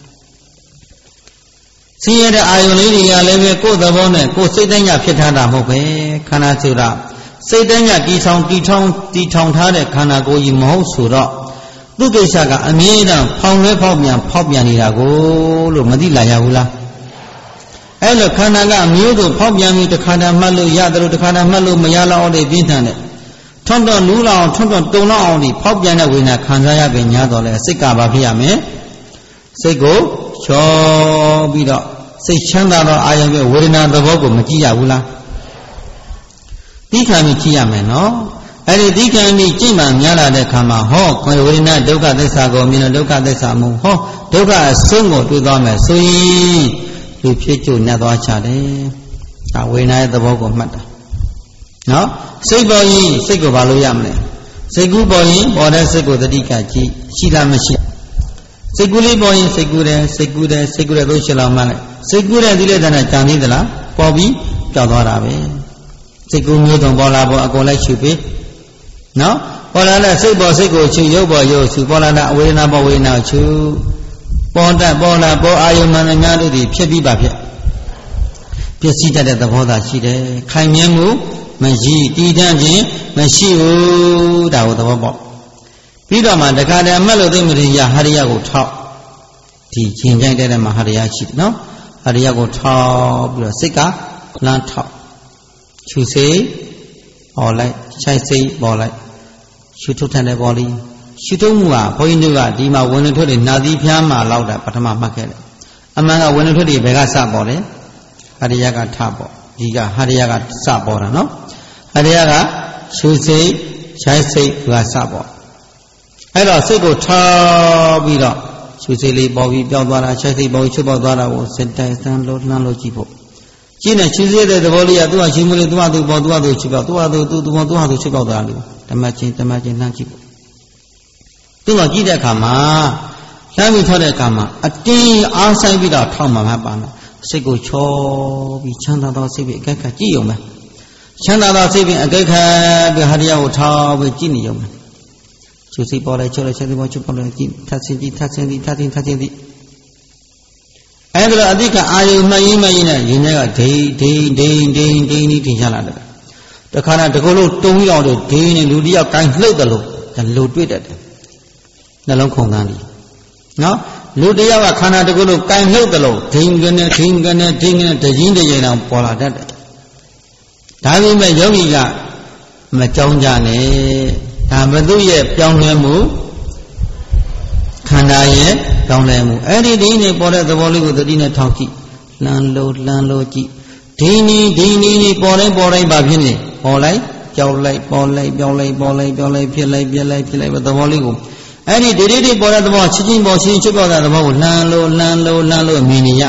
ဆင်းရဲတဲ့အာရုံလေးတွေကလည်းပဲကိုယ်သဘောနဲ့ကိုယ်စိတ်တိုင်းကဖြစ်ထားတာမဟုတ်ပဲခန္ဓာဆိုတာစိတ်တိုင်းကတီထောင်တီထောင်တီထောင်ထားတဲ့ခန္ဓာကိုယ်ကြီးမဟုတ်ဆိုတော့သူကိစ္စကအမြဲတမ်းဖောင်လဲဖောက်ပြန်ဖောက်ပြန်နေတာကိုလို့မသိလာရဘူးလားအဲ့လိုခန္ဓာကအမျိုးစုံဖောက်ပြန်ပြီးတစ်ခါတည်းမှတ်လို့ရတယ်လို့တစ်ခါတည်းမှတ်လို့မရလောက်အောင်ပြင်းထန်တယ်ထွန်းတော့နူးလောက်အောင်ထွန်းတော့တုံလောက်အောင်ဒီဖောက်ပြန်တဲ့ဝေဒနာခံစားရပြီညာတော့လဲစိတ်ကဘာဖြစ်ရမလဲစိတ်ကိုချောပြီးတော့စိတ်ချမ်းသာတော့အာရုံရဲ့ဝေဒနာသဘောကိုမကြည့်ရဘူးလားသိခံပြီးကြည့်ရမယ်နော်အဲ့ဒီသိခံပြီးကြည့်မှများလာတဲ့ခါမှာဟောဝေဒနာဒုက္ခသစ္စာကိုမြင်လို့ဒုက္ခသစ္စာမဟုတ်ဟောဒုက္ခအဆုံးကိုတွေ့သွားမယ်ဆိုရင်လူဖြစ်ကြုံနဲ့သွားချတယ်ဒါဝေဒနာရဲ့သဘောကိုမှတ်တာနော်စိတ်ပေါ်ရင်စိတ်ကိုဘာလို့ရမလဲစိတ်ကူးပေါ်ရင်ပေါ်တဲ့စိတ်ကိုသတိကကြည့်ရှိလားမရှိစိတ်ကူးလေးပေါ်ရင်စိတ်ကူးတယ်စိတ်ကူးတယ်စိတ်ကူးတယ်လို့ရှင်းလောက်မှလိုက်စိတ်ကူးတဲ့ဒီလက်တန်းနဲ့ကြံသေးသလားပေါ်ပြီးကြောက်သွားတာပဲစိတ်ကူးမျိုးစုံပေါ်လာပေါ်အကုန်လိုက်ရှုပေးနော်ပေါ်လာတဲ့စိတ်ပေါ်စိတ်ကိုရှုရုပ်ပေါ်ရုပ်ရှုပေါ်လာတဲ့အဝေဒနာပေါ်ဝေဒနာရှုပေါ်တတ်ပေါ်လာပေါ်အာယုံမှန်များတို့ဒီဖြစ်ပြီးပါဖြစ်ပျက်စီးတတ်တဲ့သဘောသာရှိတယ်ခိုင်မြဲမှုမရှိတည်တံ့ခြင်းမရှိဘူးဒါကိုသဘောပေါက်ပြီးတော့မှတခါတည်းအမှတ်လို့သိမရင်ရဟရိယကိုထောက်ဒီခြင်းကြိုက်တဲ့မှာဟရိယရှိတယ်နော်ဟရိယကိုထောက်ပြီးတော့စိတ်ကလမ်းထောက်ခြူစိတ်ပေါ်လိုက်ခြိုက်စိတ်ပေါ်လိုက်ရှုထုတ်ထန်တဲ့ပေါ်လီရှုထုတ်မှုကဘုန်းကြီးတို့ကဒီမှာဝင်ထွက်တွေနှာသီးဖျားမှာလောက်တာပထမမှတ်ခဲ့တယ်အမှန်ကဝင်ထွက်တွေဘယ်ကစပေါ်လဲဟရိယကထပေါ်ဒီကဟရိယကစပေါ်တာနော်ဟရိယကရှုစိတ်ခြိုက်စိတ်ကစပေါ်အဲ့တော့စိတ်ကိုထားပြီးတော့ရှုစိတ်လေးပေါ်ပြီးပြောင်းသွားတာခြိုက်စိတ်ပေါ်ပြီးချုပ်ပေါက်သွားတာကိုစတိုင်စမ်းလို့လှမ်းလို့ကြည့်ဖို့ကြည့်နေရှုစိတ်တဲ့သဘောလေးကသူ့ဟာရှုမှုလေးသူ့ဟာသူ့ပေါ်သူ့ဟာသူ့ချုပ်ပေါက်သူ့ဟာသူ့သူ့ပေါ်သူ့ဟာသူ့ချုပ်ပေါက်သွားတယ်ဓမ္မချင်းဓမ္မချင်းလှမ်းကြည့်ဖို့သူ့မှာကြည့်တဲ့အခါမှာလှမ်းပြီးထောက်တဲ့အခါမှာအတင်းအားဆိုင်ပြီးတော့ထောက်မှမှပါလားစိတ်ကိုချောပြီးချမ်းသာသောစိတ်ပြီးအကြိုက်ခါကြည့်ရုံပဲချမ်းသာသောစိတ်ပြီးအကြိုက်ခါပြီးဟာတရားကိုထောက်ပြီးကြည့်နေရုံပဲရှုစိတ်ပေါ်လိုက်ချောလိုက်ချက်စိတ်ပေါ်ချုပ်ပေါ်လိုက်ကြည့်ထပ်ဆင်းကြည့်ထပ်ဆင်းကြည့်ထပ်ဆင်းထပ်ဆင်းကြည့်အဲ့ဒါအတိကအာယုမှတ်ရင်းမှတ်ရင်းနဲ့ရင်ထဲကဒိန်ဒိန်ဒိန်ဒိန်ဒိန်ဒီထင်ရှားလာတယ်တခါနဲ့တကူလို့တုံးရောက်တော့ဒိန်နဲ့လူတယောက်ကိုင်းလှုပ်တယ်လို့ဒါလိုတွေ့တတ်တယ်နှလုံးခုန်ကန်းဒီနော်လူတယောက်ကခန္ဓာတကူလို့ကိုင်းလှုပ်တယ်လို့ဒိန်ကနေဒိန်ကနေဒိန်ကနေတရင်တရင်တောင်ပေါ်လာတတ်တယ်ဒါပေမဲ့ယောဂီကမကြောင်းကြနဲ့ဒါဘသူရဲ့ပြောင်းလဲမှုခန္ဓာရဲ့ပြောင်းလဲမှုအဲ့ဒီဒီနေပေါ်တဲ့သဘောလေးကိုသတိနဲ့ထောက်ကြည့်လှမ်းလို့လှမ်းလို့ကြည့်ဒီနီဒီနီနီပေါ်တိုင်းပေါ်တိုင်းပါဖြစ်နေပေါ်လိုက်ကြောက်လိုက်ပေါ်လိုက်ပြောင်းလိုက်ပေါ်လိုက်ပြောင်းလိုက်ဖြစ်လိုက်ပြက်လိုက်ဖြစ်လိုက်သဘောလေးကိုအဲ့ဒီဒီဒီဒီပေါ်တဲ့သဘောချင်းချင်းပေါ်ချင်းချွတ်ပေါ်တဲ့သဘောကိုလှမ်းလို့လှမ်းလို့လှမ်းလို့မြင်နေရ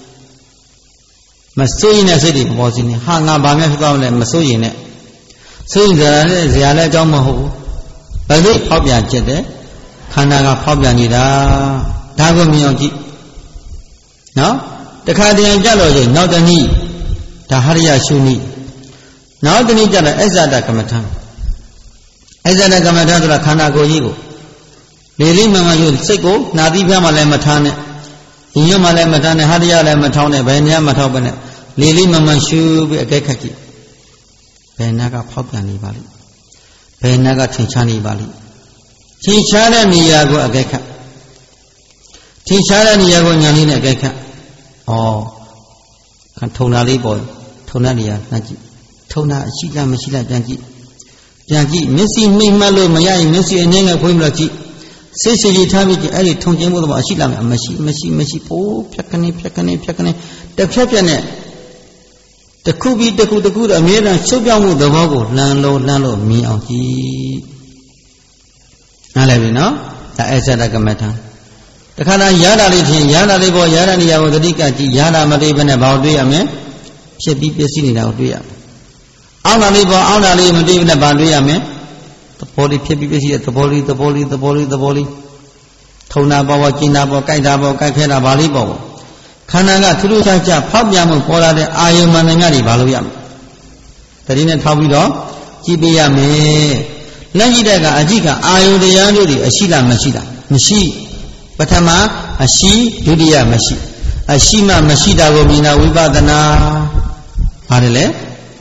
မစိုးရင်တဲ့စိတ်တွေပေါ်စီနေဟာငါဘာမှဖြစ်သွားမလဲမစိုးရင်နဲ့စိတ်ဇာနဲ့ဇာလည်းအကြောင်းမဟုတ်ဘူးဘယ်လိုဖောက်ပြန်ချက်တဲ့ခန္ဓာကဖောက်ပြန်နေတာဒါကိုမြင်အောင်ကြည့်နော်တခါတည်းကြလို့ရှိရင်နောက်တနည်းဒါဟရိယရှုနည်းနောက်တနည်းကြတော့အစ္ဆဒကမ္မထံအစ္ဆဒကမ္မထံဆိုတာခန္ဓာကိုယ်ကြီးကိုလေလေးမှန်မှန်ယူစိတ်ကိုနာသီးပြားမှလည်းမထားနဲ့ညွတ်မှလည်းမထားနဲ့ဟရိယလည်းမထောင်းနဲ့ဘယ်နေရာမထောက်ပဲနဲ့လေလေးမမှန်ရှုပြီးအကဲခတ်ကြည့်ဘယ်နာကဖောက်ပြန်နေပါလိမ့်ဘယ်နာကထင်ရှားနေပါလိမ့်ထင်ရှားတဲ့နေရာကိုအကဲခတ်ထင်ရှားတဲ့နေရာကိုညာလေးနဲ့အကဲခတ်ဩခံထုံတာလေးပေါ်ထုံတဲ့နေရာနှက်ကြည့်ထုံတာအရှိလားမရှိလားပြန်ကြည့်ပြန်ကြည့်မျက်စိမိတ်မှတ်လို့မရရင်မျက်စိအနှဲငယ်ဖွင့်ပြီးတော့ကြည့်စိတ်စီကြီးထားပြီးကြည့်အဲ့ဒီထုံကျင်းမှုတော့အရှိလားမရှိမရှိမရှိပိုးဖြတ်ကနေဖြတ်ကနေဖြတ်ကနေတစ်ဖြတ်ဖြတ်နဲ့တခုပြီးတခုတခုတော့အမြဲတမ်းရှုပ်ပြောင်းမှုသဘောကိုလှမ်းလို့လှမ်းလို့မြင်အောင်ကြည့်နားလည်ပြီနော်ဒါအစ္ဆဒကမ္မထာတခါတည်းရတာလေးဖြင့်ရတာလေးပေါ်ရတာနေရာကိုသတိကကြည့်ရတာမတွေ့ဘဲနဲ့ဘာကိုတွေ့ရမလဲဖြစ်ပြီးပြည့်စည်နေတာကိုတွေ့ရမယ်အောင်းတာလေးပေါ်အောင်းတာလေးမတွေ့ဘဲနဲ့ဘာတွေ့ရမလဲသဘောလေးဖြစ်ပြီးပြည့်စည်တဲ့သဘောလေးသဘောလေးသဘောလေးသဘောလေးထုံတာပေါ်ပေါ်ကျင်တာပေါ်ကြိုက်တာပေါ်ကြိုက်ခဲတာဘာလေးပေါ်ခန္ဓာကထူးထူးခြားခြားဖောက်ပြန်မှုပေါ်လာတဲ့အာယုံမှန်သမျှတွေဘာလို့ရမလဲတတိနဲ့ထောက်ပြီးတော့ကြည့်ပေးရမယ်လက်ကြည့်တဲ့ကအကြည့်ကအာယုံတရားတို့တွေအရှိလားမရှိလားမရှိပထမအရှိဒုတိယမရှိအရှိမှမရှိတာကိုမြင်တာဝိပဿနာပါတယ်လေ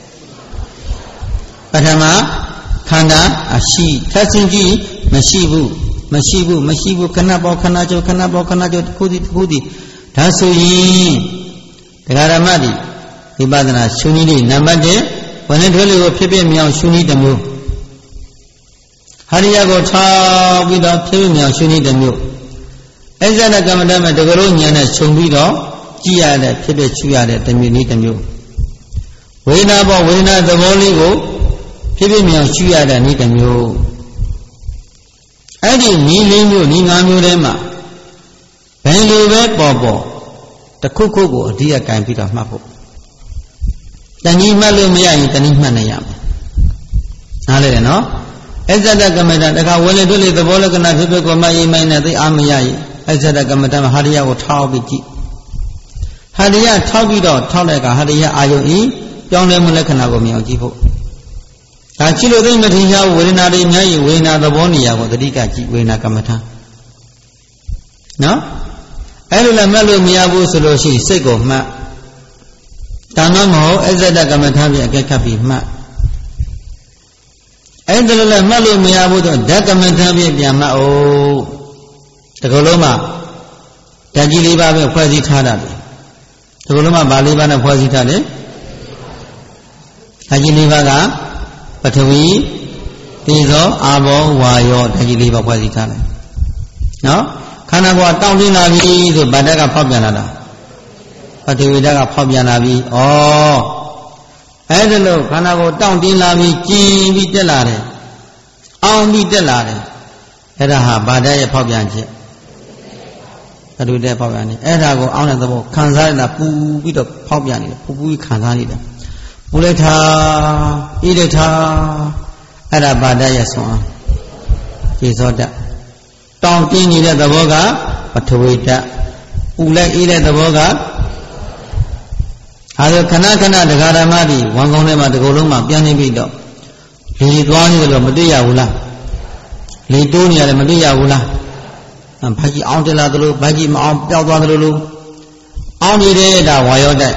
ပထမခန္ဓာအရှိထပ်ဆင်းကြည့်မရှိဘူးမရှိဘူးမရှိဘူးခဏပေါ်ခဏကျော်ခဏပေါ်ခဏကျော်တစ်ခုစီတစ်ခုစီဒါဆိုရင်တရားဓမ္မတွေဝိပဿနာရှုနည်းလေးနံပါတ်တစ်ဝိနည်းထွေးလေးကိုဖြစ်ဖြစ်မြောင်ရှုနည်းတစ်မျိုးဟရိယကိုထောက်ပြီးတော့ဖြစ်ဖြစ်မြောင်ရှုနည်းတစ်မျိုးအစ္ဆဒကမ္မဋ္ဌာန်းမှာတကယ်လို့ဉာဏ်နဲ့ခြုံပြီးတော့ကြည့်ရတဲ့ဖြစ်ဖြစ်ရှုရတဲ့တစ်မျိုးနည်းတစ်မျိုးဝေဒနာပေါ်ဝေဒနာသဘောလေးကိုဖြစ်ဖြစ်မြောင်ရှုရတဲ့နည်းတစ်မျိုးအဲ့ဒီနည်းလေးမျိုးနည်းငါးမျိုးထဲမှာဘယ်လိုပဲပေါ်ပေါ်တစ်ခုခုကိုအဓိကကင်ပြီးတော့မှတ်ဖို့တဏှိမှတ်လို့မရရင်တဏှိမှတ်နေရမယ်နားလဲတယ်နော်အစ္ဆဒကမ္မဋ္ဌာန်းတခါဝေလေတွေ့လေသဘောလက္ခဏာဖြစ်ဖြစ်ကိုမှတ်ရင်မှတ်နေသိအားမရရင်အစ္ဆဒကမ္မဋ္ဌာန်းမှာဟာရိယကိုထောက်ပြီးကြည့်ဟာရိယထောက်ပြီးတော့ထောက်တဲ့အခါဟာရိယအာယုံဤပြောင်းလဲမှုလက္ခဏာကိုမြင်အောင်ကြည့်ဖို့ဒါကြည့်လို့သိမထင်ရှားဝေဒနာတွေများရင်ဝေဒနာသဘောနေရာကိုသတိကကြည့်ဝေဒနာကမ္မဋ္ဌာန်းနော်အဲ့လိုလည်းမှတ်လို့မရဘူးဆိုလို့ရှိရင်စိတ်ကိုမှတ်တဏ္ဍမဟုတ်အစ္ဆဒကမ္မထာဖြင့်အကဲခတ်ပြီးမှတ်အဲ့ဒါလည်းမှတ်လို့မရဘူးဆိုဓကမ္မထာဖြင့်ပြန်မှတ်အောင်တကယ်လို့မှဓာတ်ကြီးလေးပါးပဲဖွဲ့စည်းထားတာလေတကယ်လို့မှဗာလေးပါးနဲ့ဖွဲ့စည်းထားတယ်ဓာတ်ကြီးလေးပါးကပထဝီတေဇောအာဘောဝါယောဓာတ်ကြီးလေးပါးဖွဲ့စည်းထားတယ်နော်ခန္ဓာကိုယ်တောင့်တင်းလာပြီဆိုဗတ္တကဖောက်ပြန်လာတာပထဝီဓာတ်ကဖောက်ပြန်လာပြီဩအဲ့ဒါလို့ခန္ဓာကိုယ်တောင့်တင်းလာပြီကျင်ပြီးတက်လာတယ်အောင်ပြီးတက်လာတယ်အဲ့ဒါဟာဗတ္တရဲ့ဖောက်ပြန်ချက်ပထဝီဓာတ်ဖောက်ပြန်နေအဲ့ဒါကိုအောင်းတဲ့သဘောခံစားရတာပူပြီးတော့ဖောက်ပြန်နေတယ်ပူပူခံစားနေတယ်ပူလိုက်တာအေးလိုက်တာအဲ့ဒါဗတ္တရဲ့ဆွမ်းကျေသောတတ်တောင်းတင်းနေတဲ့သဘောကပထဝီဓာတ်ပူလိုက်အေးတဲ့သဘောကအဲဒါခဏခဏတရားဓမ္မတွေဝမ်ကောင်းထဲမှာတကူလုံးမှာပြန်နေပြီးတော့လေသွားနေတယ်လို့မတွေ့ရဘူးလားလေတိုးနေရတယ်မတွေ့ရဘူးလားဘာကြီးအောင်တလာသလိုဘာကြီးမအောင်ပျောက်သွားသလိုလိုအောင်နေတဲ့ဒါဝါရောတက်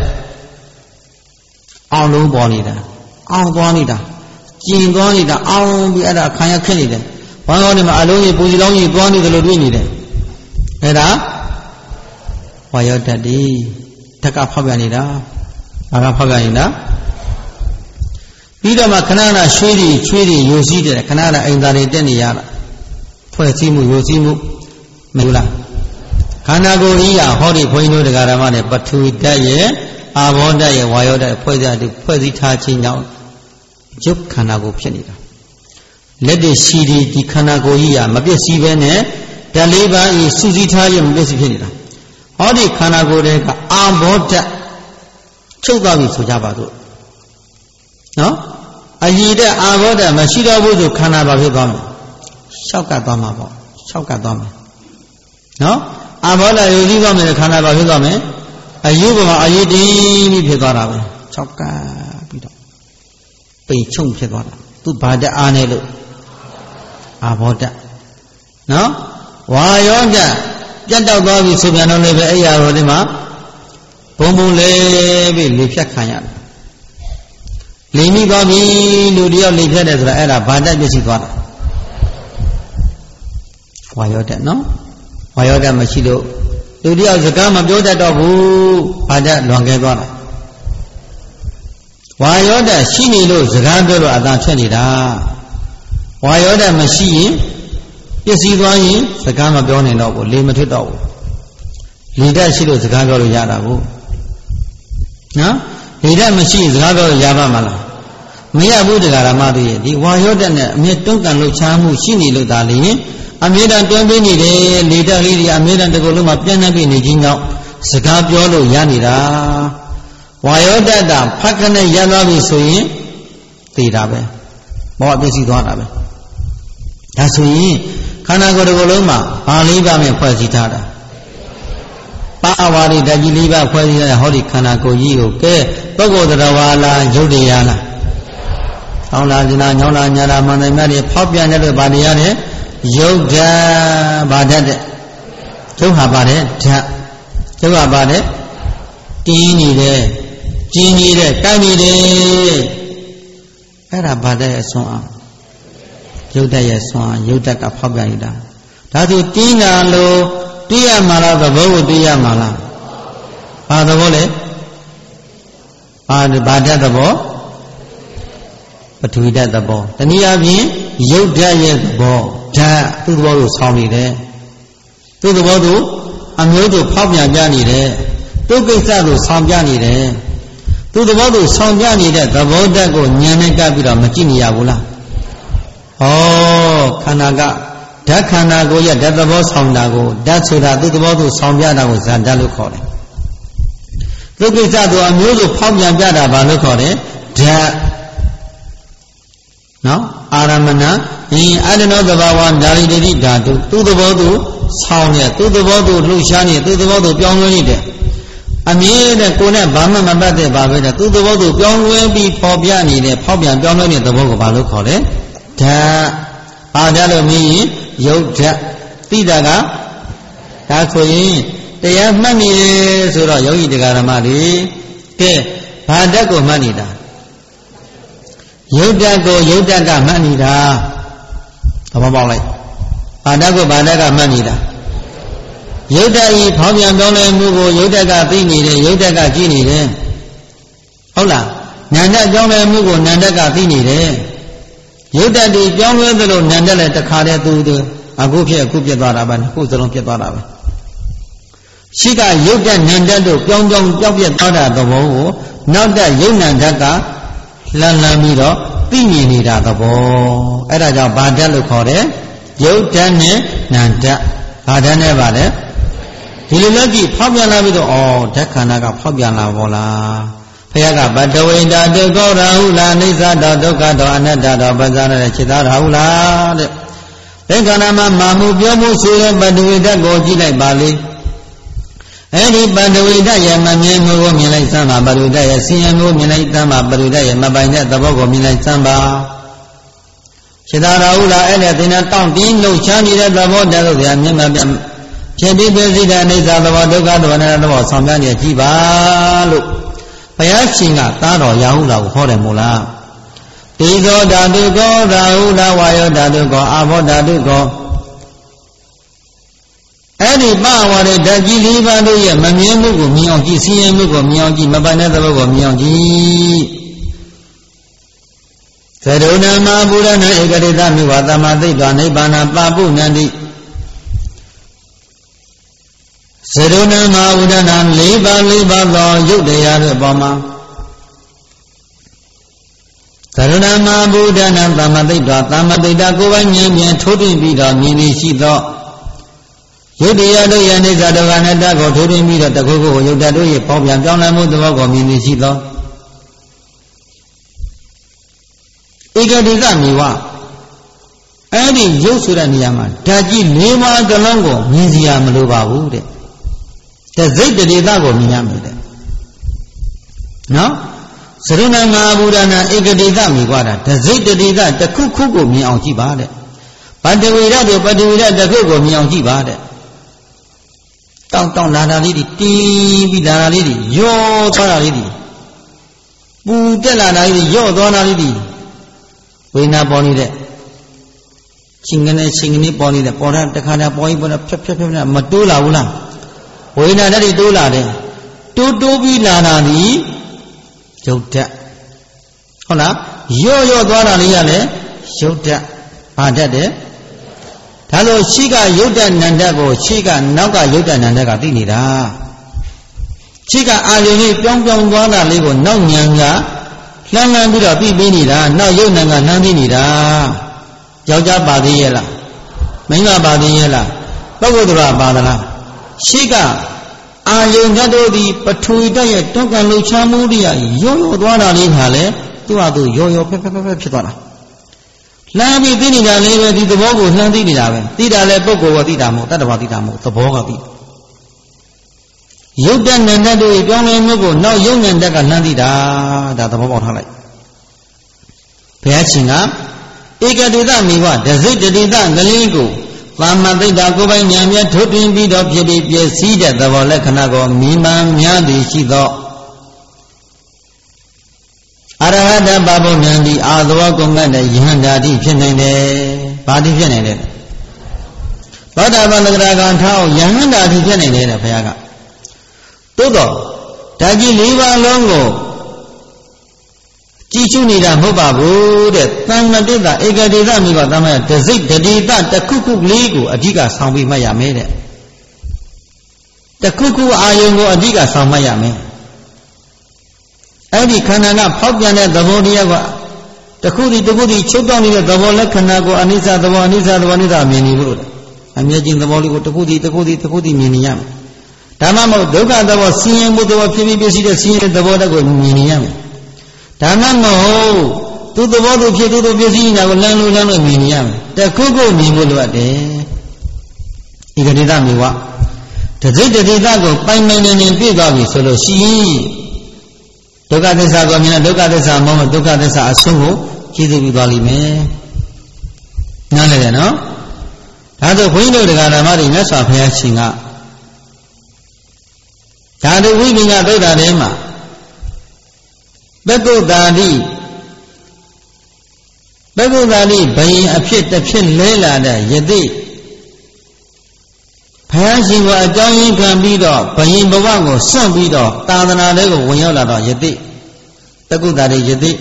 အောင်လုံးပေါ်နေတာအောင်သွားနေတာကျင်သွားနေတာအောင်ပြီးအဲ့ဒါခံရခက်နေတယ်ဝမ်းကောင်းတွေမှာအလုံးကြီးပူစီလောင်းကြီးသွားနေတယ်လို့တွေ့နေတယ်အဲ့ဒါဝါရောတက်ဒီဓကဖောက်ပြန်နေတာဘာကဖောက်ပြန်နေတာပြီးတော့မှခဏခဏရွှေးတွေချွေးတွေယိုစီးတယ်ခဏခဏအိမ်သားတွေတက်နေရတာဖွဲ့စည်းမှုယိုစီးမှုမဟုတ်လားခန္ဓာကိုယ်ကြီးကဟောဒီဘုန်းကြီးတို့တရားဓမ္မနဲ့ပထဝီဓာတ်ရဲ့အာဘောဓာတ်ရဲ့ဝါယောဓာတ်ဖွဲ့စည်းတဲ့ဖွဲ့စည်းထားခြင်းကြောင့်ရုပ်ခန္ဓာကိုယ်ဖြစ်နေတာလက်တွေရှိဒီဒီခန္ဓာကိုယ်ကြီးကမပြည့်စည်ပဲနဲ့ဓာတ်လေးပါးဤစုစည်းထားခြင်းမပြည့်စည်ဖြစ်နေတာဟောဒီခန္ဓာကိုယ်တွေကအာဘောဓာတ်ချုပ်သွားပြီဆိုကြပါစို့နော်အည်တဲ့အာဘောဓာတ်မရှိတော့ဘူးဆိုခန္ဓာဘာဖြစ်သွားမလဲရှောက်ကပ်သွားမှာပေါ့ရှောက်ကပ်သွားမယ်နော်အာဘောဓာတ်ယူပြီးသွားမယ်ခန္ဓာဘာဖြစ်သွားမယ်အယုပမာအယည်တင်းပြီးဖြစ်သွားတာပဲရှောက်ကပ်ပြီးတော့ပိန်ချုံဖြစ်သွားတာသူဘာဓာတ်အားနေလို့အာဘောဓာတ်နော်ဝါယောဓာတ်ပြတ်တော့သွားပြီဆိုပြန်တော့လည်းပဲအဲ့ရတော်ဒီမှာဘဘုံဘုံလဲပြီးလေဖြတ်ခံရတယ်လေမိသွားပြီလူတယောက်လေဖြတ်တယ်ဆိုတာအဲ့ဒါဘာတက်ပြည့်စုံသွားတာဝါယောတက်နော်ဝါယောတက်မရှိလို့လူတယောက်စကားမပြောတတ်တော့ဘူးဘာတက်လွန်ကဲသွားတာဝါယောတက်ရှိနေလို့စကားပြောလို့အသာထွက်နေတာဝါယောတက်မရှိရင်ပစ္စည်းသွားရင်စကားမပြောနိုင်တော့ဘူးလေမထွက်တော့ဘူးလေတက်ရှိလို့စကားပြောလို့ရတာဘူးနော်လေတက်မရှိရင်စကားပြောလို့ရပါမလားမရဘူးတရားဓမ္မတွေဒီဝါယောတက်နဲ့အမြဲတွန်းကန်လှုပ်ရှားမှုရှိနေလို့ဒါလေအမြဲတမ်းတွန်းပေးနေတယ်လေတက်လေးတွေအမြဲတမ်းတကူလုံးမှာပြန့်နှံ့ပြနေခြင်းကြောင့်စကားပြောလို့ရနေတာဝါယောတက်တာဖတ်ခနဲ့ရသွားပြီဆိုရင်သိတာပဲဘောအပြည့်စီသွားတာပဲဒါဆိုရင်ခန္ဓာကိုယ်တစ်ခုလုံးမှာဘာလေးပါမဲ့ဖွဲ့စည်းထားတာပါအဝါရီဓာတ်ကြီးလေးပါဖွဲ့စည်းထားတဲ့ဟောဒီခန္ဓာကိုယ်ကြီးကိုကဲပုဂ္ဂိုလ်တရားဝါလားယုတ်တရားလားဟောင်းလားဇနာညောင်းလားညာလားမန္တန်မြတ်တွေဖောက်ပြန်တဲ့လို့ဗာတရားတဲ့ယုတ်ဓာတ်ဗာဓာတ်တဲ့ယုတ်ဟာဗာတဲ့ဓာတ်ယုတ်ဟာဗာတဲ့တင်းနေတယ်ကျင်းနေတဲ့ကိုက်နေတယ်အဲ့ဒါဗာဓာတ်ရဲ့ဆွမ်းအားယုတ်ဓာတ်ရဲ့ဆွမ်းအားယုတ်ဓာတ်ကဖောက်ပြန်နေတာဒါဆိုတင်းတာလို့သိရမှာလားသဘောကိုသိရမှာလားဘာသဘောလဲဘာဗာဓာတ်သဘောပထဝီဓာတ်သဘောတနည်းအားဖြင့်ယုတ်ဓာတ်ရဲ့သဘောဓာတ်သူ့သဘောကိုဆောင်းနေတယ်သူ့သဘောကိုအမျိုးတို့ဖောက်ပြန်ပြနေတယ်သူ့ကိစ္စကိုဆောင်းပြနေတယ်သူ့သဘောကိုဆောင်းပြနေတဲ့သဘောဓာတ်ကိုဉာဏ်နဲ့ကပ်ပြီးတော့မကြည့်နေရဘူးလားဩခန္ဓာကဓာတ်ခန္ဓာကိုရဲ့ဓာတ်သဘောဆောင်းတာကိုဓာတ်ဆိုတာသူ့သဘောကိုဆောင်းပြတာကိုဇာဓာတ်လို့ခေါ်တယ်သူ့ကိစ္စကိုအမျိုးတို့ဖောက်ပြန်ပြတာဘာလို့ခေါ်တယ်ဓာတ်နော်အာရမဏဒီအတ္တနောသဘာဝဓာရီတိဓာတုသူ့သဘောသူဆောင်းနေသူ့သဘောသူလှုပ်ရှားနေသူ့သဘောသူပြောင်းလဲနေတယ်အမြဲတမ်းကိုယ်နဲ့ဘာမှမပတ်သက်ပါပဲတဲ့သူ့သဘောသူပြောင်းလဲပြီးပေါ်ပြနေတဲ့ဖောက်ပြန်ပြောင်းလဲနေတဲ့သဘောကိုဘာလို့ခေါ်လဲဓာတ်အာဓာတ်လို့မြင်ရင်ယုတ်ဓာတ်သိတာကဒါဆိုရင်တရားမှတ်နေဆိုတော့ယောဂီတရားဓမ္မတွေကဲဘာဓာတ်ကိုမှတ်နေတာယုတ်ဓာတ်ကိုယုတ်ဓာတ်ကမှတ်နေတာသဘောပေါက်လိုက်ဘာဓာတ်ကိုဘာဓာတ်ကမှတ်နေတာယုတ်ဓာတ်ဤဖောင်းပြန်ပြောင်းလဲမှုကိုယုတ်ဓာတ်ကသိနေတယ်ယုတ်ဓာတ်ကကြည့်နေတယ်ဟုတ်လားနန္ဒပြောင်းလဲမှုကိုနန္ဒကသိနေတယ်ယုတ်ဓာတ်ဒီပြောင်းလဲသလိုနန္ဒလည်းတခါတည်းသူသူအခုဖြစ်အခုပြတ်သွားတာပဲခုစလုံးပြတ်သွားတာပဲရှိကယုတ်ဓာတ်နန္ဒတို့ပြောင်းပြောင်းပြောက်ပြတ်သွားတာသဘောကိုနောက်တဲ့ယုတ်နန္ဒကလှမ်းလှမ်းပြီးတော့သိမြင်နေတာသဘောအဲ့ဒါကြောင့်ဘာဓာတ်လို့ခေါ်တယ်ယုတ်ဓာတ်နဲ့နန္ဒဘာဓာတ်နဲ့ပါလဲဒီလိုလက်ကြည့်ဖောက်ပြန်လာပြီးတော့ဩဓာတ်ခန္ဓာကဖောက်ပြန်လာပေါ်လားဘုရားကဘတဝိန္ဒဒုက္ခရာဟုလားအိဋ္ဌတောဒုက္ခတောအနတ္တတောပဇာနဲ့จิตသားရာဟုလားတဲ့ဒီခန္ဓာမှာမာမှုပြောမှုဆိုတဲ့ပတဝိဓာတ်ကိုကြည့်လိုက်ပါလေအဲ့ဒီပတဝိဓာတ်ရဲ့မမြင်မှုကိုမြင်လိုက်စမ်းပါပတဝိဓာတ်ရဲ့ဆင်းရဲမှုမြင်လိုက်စမ်းပါပတဝိဓာတ်ရဲ့မပိုင်တဲ့သဘောကိုမြင်လိုက်စမ်းပါจิตသားရာဟုလားအဲ့ဒါသင်္တောင့်တင်းလှုပ်ရှားနေတဲ့သဘောတည်းလို့ဗျာမျက်မှန်ဖြစ်ပြီးပြည့်စုံတဲ့အိဋ္ဌသဘောဒုက္ခသဘောနဲ့သဘောဆောင်ပြနေကြည့်ပါလို့ဘုရားရှင်ကသားတော်ရာဟုလာကိုဟောတယ်မို့လားတေဇောဓာတုကောရာဟုလာဝါယောဓာတုကောအာဘောဓာတုကောအဲ့ဒီပဝါရဓာတ်ကြီးလေးပါးတို့ရဲ့မမြင်မှုကိုမြင်အောင်ကြည့်ဆင်းရဲမှုကိုမြင်အောင်ကြည့်မပန်တဲ့သဘောကိုမြင်အောင်ကြည့်သရုဏမဘုရဏဧကရိတမိဝသမ္မာသိတ္တနိဗ္ဗာန်ပါပုဏ္ဏတိဇရုဏမဝုဒနာလေးပါးလေးပါးသောယုတ်တရားတို့အပေါ်မှာဇရုဏမဘုဒနာသမ္မာသိတ္တသမ္မာသိတ္တကိုယ်ပိုင်ဉာဏ်ဖြင့်ထိုးထွင်းပြီးတော့မြင်နေရှိသောယုတ်တရားတို့ရဲ့အိဋ္ဌဒုက္ခအနတ္တကိုထိုးထွင်းပြီးတော့တခုခုကိုယုတ်တရားတို့ရဲ့ပေါင်းပြန်ပြောင်းလဲမှုသဘောကိုမြင်နေရှိသောဧကတိကမြေဝအဲ့ဒီရုပ်ဆိုတဲ့နေရာမှာဓာတ်ကြီး၄ပါးကလုံးကိုမြင်စီရမလိုပါဘူးတဲ့တစိတ်တရေသကိုမြင်ရမယ်တဲ့နော်သရုဏမဟာဘုဒ္ဓနာဧကတိကမြေကွာတာတစိတ်တရေသတစ်ခုခုကိုမြင်အောင်ကြည့်ပါတဲ့ပတဝိရတို့ပတဝိရတစ်ခုကိုမြင်အောင်ကြည့်ပါတဲ့တောင်းတောင်းလာတာလေးတွေတင်းပြီးလာတာလေးတွေရောသွားတာလေးတွေပူတက်လာတာလေးတွေရောသွားတာလေးတွေဝေဒနာပေါ်နေတဲ့ချင်းကနေချင်းကနေပေါ်နေတဲ့ပေါ်တာတစ်ခါတည်းပေါ်ရင်ပေါ်တာဖြတ်ဖြတ်ဖြတ်မတိုးလာဘူးလားဝေဒနာတွေတိုးလာတယ်တိုးတိုးပြီးလာတာဒီရုပ်ဓာတ်ဟုတ်လားရော့ရော့သွားတာလေးကလည်းရုပ်ဓာတ်ဘာဓာတ်တဲ့ဒါလို့ရှိကရုပ်ဓာတ်နံဓာတ်ကိုရှိကနောက်ကရုပ်ဓာတ်နံဓာတ်ကသိနေတာရှိကအာရုံကြီးပြောင်းပြောင်းသွားတာလေးကိုနောက်ဉာဏ်ကလှမ်းလှမ်းပြီးတော့ပြီးပြီးနေတာနောက်ရုပ်နံကလှမ်းပြီးနေတာယောက်ျားပါသေးရဲ့လားမိန်းမပါသေးရဲ့လားပုဂ္ဂိုလ်တော်ပါသလားရှိကအာယုန်ဓာတ်တို့သည်ပထဝီဓာတ်ရဲ့တောက်ကလှုပ်ရှားမှုတွေရောရော့သွားတာလေးဟာလေသူ့ဟာသူရောရောဖက်ဖက်ဖက်ဖက်ဖြစ်သွားတာလှမ်းပြီးသိနေတာလေးပဲဒီသဘောကိုလှမ်းသိနေတာပဲသိတာလဲပုဂ္ဂိုလ်ကသိတာမဟုတ်တတ္တဝါသိတာမဟုတ်သဘောကသိရုပ်တဏ္ဍတ်တို့ပြောင်းလဲမှုကိုနောက်ရုပ်ဉာဏ်တက်ကလှမ်းသိတာဒါသဘောပေါက်ထားလိုက်ဘုရားရှင်ကဧကတိတမိဝဒစိတ္တိတကလေးကိုသမ္မာသိတ္တာကိုယ်ပိုင်ဉာဏ်မြတ်ထုတ်တွင်ပြီးတော့ဖြစ်ပြီးပြည့်စည်တဲ့သဘောလက္ခဏာကိုမိမှန်များသည်ရှိသောအရဟတပဗုဒ္ဓံဒီအာသဝကုမ္မတဲ့ယဟန္တာတိဖြစ်နိုင်တယ်။ဘာတိဖြစ်နိုင်လဲ။သောတာပန်သဂရကံထောက်ယဟန္တာတိဖြစ်နိုင်တယ်တဲ့ဘုရားက။သို့တော့ဓာကြီး၄ပါးလုံးကိုကြည်ရှုနေတာမဟုတ်ပါဘူးတဲ့။သံဃတိတဧကတိတမိဘသမယဒစိတ်တတိတတခုခုလေးကိုအဓိကဆောင်ပြီးမှတ်ရမယ်တဲ့။တခုခုအာယုံကိုအဓိကဆောင်မှတ်ရမယ်။အဲ့ဒီခန္ဓာကဖောက်ပြန်တဲ့သဘောတရားကတခုတည်းတခုတည်းချုပ်တောင်းနေတဲ့သဘောလက္ခဏာကိုအနိစ္စသဘောအနိစ္စသဘောအနိစ္စမြင်နေလို့အမြဲချင်းသဘောလေးကိုတခုတည်းတခုတည်းတခုတည်းမြင်နေရမယ်ဒါမှမဟုတ်ဒုက္ခသဘောဆင်းရဲမှုသဘောဖြစ်ပြီးပြည့်စည်တဲ့ဆင်းရဲသဘောတကိုမြင်နေရမယ်ဒါမှမဟုတ်သူသဘောသူဖြစ်သူသူပြည့်စည်နေတာကိုလမ်းလို့လမ်းလို့မြင်နေရမယ်တခုခုမြင်ဖို့လိုအပ်တယ်ဤကတိတမေဝတစိတ်တတိတကိုပိုင်ပိုင်နေနေပြည့်သွားပြီဆိုလို့ရှိရင်ဒုက္ခသစ္စာကိုမြင်ဒုက္ခသစ္စာမဟုတ်ဒုက္ခသစ္စာအဆုံးကိုကြည့်သိပြီးသွားလိမ့်မယ်နားလည်တယ်နော်ဒါဆိုဘုန်းကြီးတို့တရားဓမ္မတွေမြတ်စွာဘုရားရှင်ကဓာတုဝိပင်္ဂသုတ္တထဲမှာပက္ကုတ္တာတိပက္ကုတ္တာတိဘယင်အဖြစ်တစ်ဖြစ်လဲလာတဲ့ယသိဘုရားရှင်ကအကြောင်းရင်းခံပြီးတော့ဘယင်ဘဝကိုစွန့်ပြီးတော့သာသနာထဲကိုဝင်ရောက်လာတော့ယသိပက္ကုတ္တာတိယသိ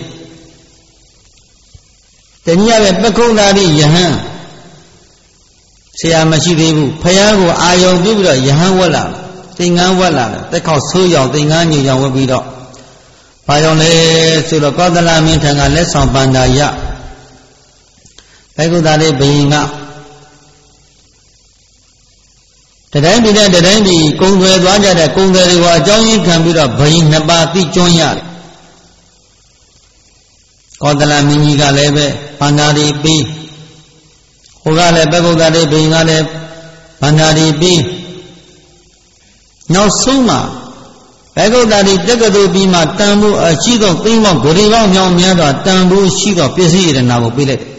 တနည်းအားဖြင့်ပက္ကုတ္တာတိယဟန်ဆရာမရှိသေးဘူးဘုရားကိုအာယုံပြုပြီးတော့ယဟန်ဝက်လာသင်္ကန်းဝက်လာတယ်တက်ခေါက်ဆိုးရောင်သင်္ကန်းညူရောင်ဝက်ပြီးတော့ဘာကြောင့်လဲဆိုတော့ကောသလမင်းထံကလက်ဆောင်ပန္နာယပက္ကုတ္တာတိဘယင်ကတတိုင်းပြည်နဲ့တတိုင်းပြည်ကုံွယ်သွားကြတဲ့ကုံွယ်တွေကိုအကြောင်းရင်းခံပြီးတော့ဘယင်နှစ်ပါးသိကျွမ်းရတယ်ကောသလမင်းကြီးကလည်းပဲဗန္ဓာရီပြီးဟိုကလည်းပက္ကုတ္တာတိဘယင်ကလည်းဗန္ဓာရီပြီးနောက်ဆုံးမှာပက္ကုတ္တာတိတက္ကသိုလ်ပြီးမှတန်ဖို့အရှိသောသိန်းပေါင်းဂရေပေါင်းမြောင်များစွာတန်ဖို့ရှိသောပစ္စည်းရတနာကိုပေးလိုက်တယ်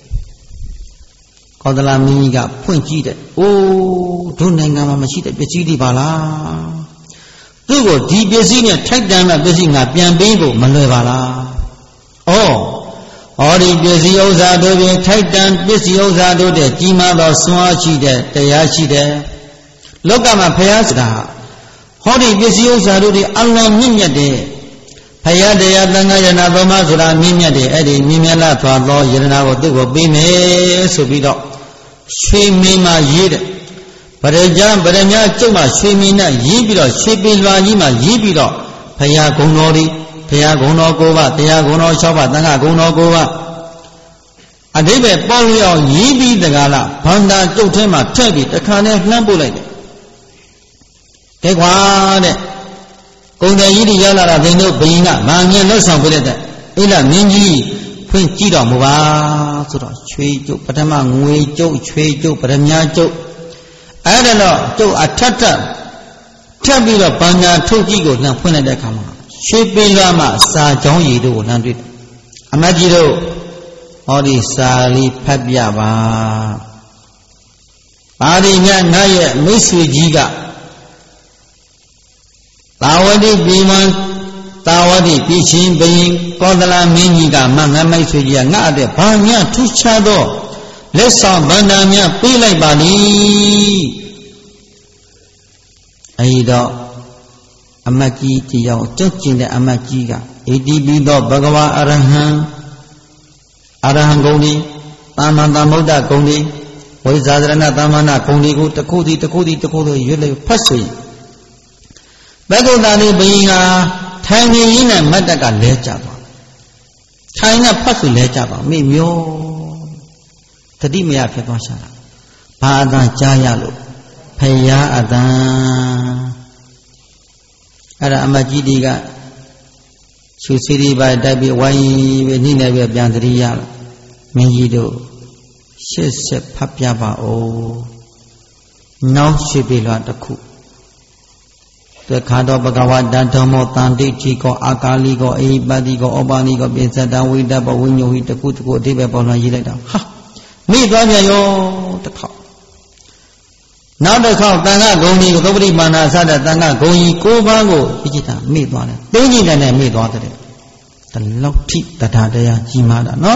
ကောသလမင်းကြီးကဖွင့်ကြည့်တယ်။အိုးတို့နိုင်ငံမှာမရှိတဲ့ပစ္စည်းတွေပါလား။သူ့ကိုဒီပစ္စည်းနဲ့ထိုက်တန်တဲ့ပစ္စည်းငါပြန်ပေးဖို့မလွယ်ပါလား။အော်ဟောဒီပစ္စည်းဥစ္စာတို့ပြင်ထိုက်တန်ပစ္စည်းဥစ္စာတို့တဲ့ကြီးမားသောစွမ်းအားရှိတဲ့တရားရှိတဲ့လောကမှာဘုရားဆိုတာဟောဒီပစ္စည်းဥစ္စာတို့တွေအလုံးမြင့်မြတ်တဲ့ဘုရားတရားသံဃာယနာတော်မဆိုတာမြင့်မြတ်တယ်အဲ့ဒီမြင့်မြတ်လာသွားသောယနာကိုသူ့ကိုပေးမယ်ဆိုပြီးတော့ရွှေမင်းမရေးတဲ့ဗရကြံဗရမကျုပ်မှရွှေမင်းနဲ့ရေးပြီးတော့ရွှေပင်လွာကြီးမှရေးပြီးတော့ဘုရားဂုဏ်တော်တွေဘုရားဂုဏ်တော်ကိုပါတရားဂုဏ်တော်၆ပါးသံဃာဂုဏ်တော်ကိုပါအဓိပ္ပာယ်ပေါင်းရောက်ရေးပြီးတကားလားဗန္တာကျုပ်ထဲမှာထည့်ပြီးတခါနဲ့လှမ်းပို့လိုက်တယ်ကဲကွာတဲ့ကုံတယ်ကြီးတွေရောက်လာတာဘိန်းတို့ဘယင်ကမာငင်လက်ဆောင်ပေးလိုက်တဲ့အိလမင်းကြီးဖွင့်ကြည့်တော်မူပါဆိုတော့ချွေကျုပ်ပထမငွေကျုပ်ချွေကျုပ်ပရမကျုပ်အဲ့ဒါတော့ကျုပ်အထက်ထက်ထပ်ပြီးတော့ဗန္နာထုတ်ကြည့်ကိုလှမ်းဖွင့်လိုက်တဲ့အခါမှာရွှေပင်လွှာမှစာကြောင်းရည်တို့ကိုလှမ်းတွေ့တယ်အမတ်ကြီးတို့ဟောဒီစာလေးဖတ်ပြပါပါဒီညငါရဲ့မိတ်ဆွေကြီးက Tawadi biman Tawadi pishin bayin Kodala mingiga manga mai sujiya ngade banya tuchado Lesa bandamya pilai bali Aido Amaji tiyao Chokchin de amaji ga Edi bido bhagava arahan Arahan goni Taman tamoda goni Wai zadrana tamana goni ku Takudi takudi takudi Yule pasui Bhagavata ni bayinga Thayne yina mataka lecha ba Thayna pasu lecha ba Mi myo Tadi maya phetwa shara Bhada jaya lo Phaya adan Ada amaji diga Susiri ba dabi wai Be nina be byandriya Mingi do Shit shit papya ba o Now shibi lo ataku The Kado Bhagavad Dhammo Tanti Chiko Akali go Ebadi go Obani go Binsada Wida Ba Winyo Hita Kutuko Debe Bona Yileda Ha Mi Dwanya Yo The Cow Now the cow Tanga Goni Gobri Mana Sada Tanga Goni Kobago Hijita Mi Dwana Doni Dana Mi Dwana The Lokti Tatadaya Jimada No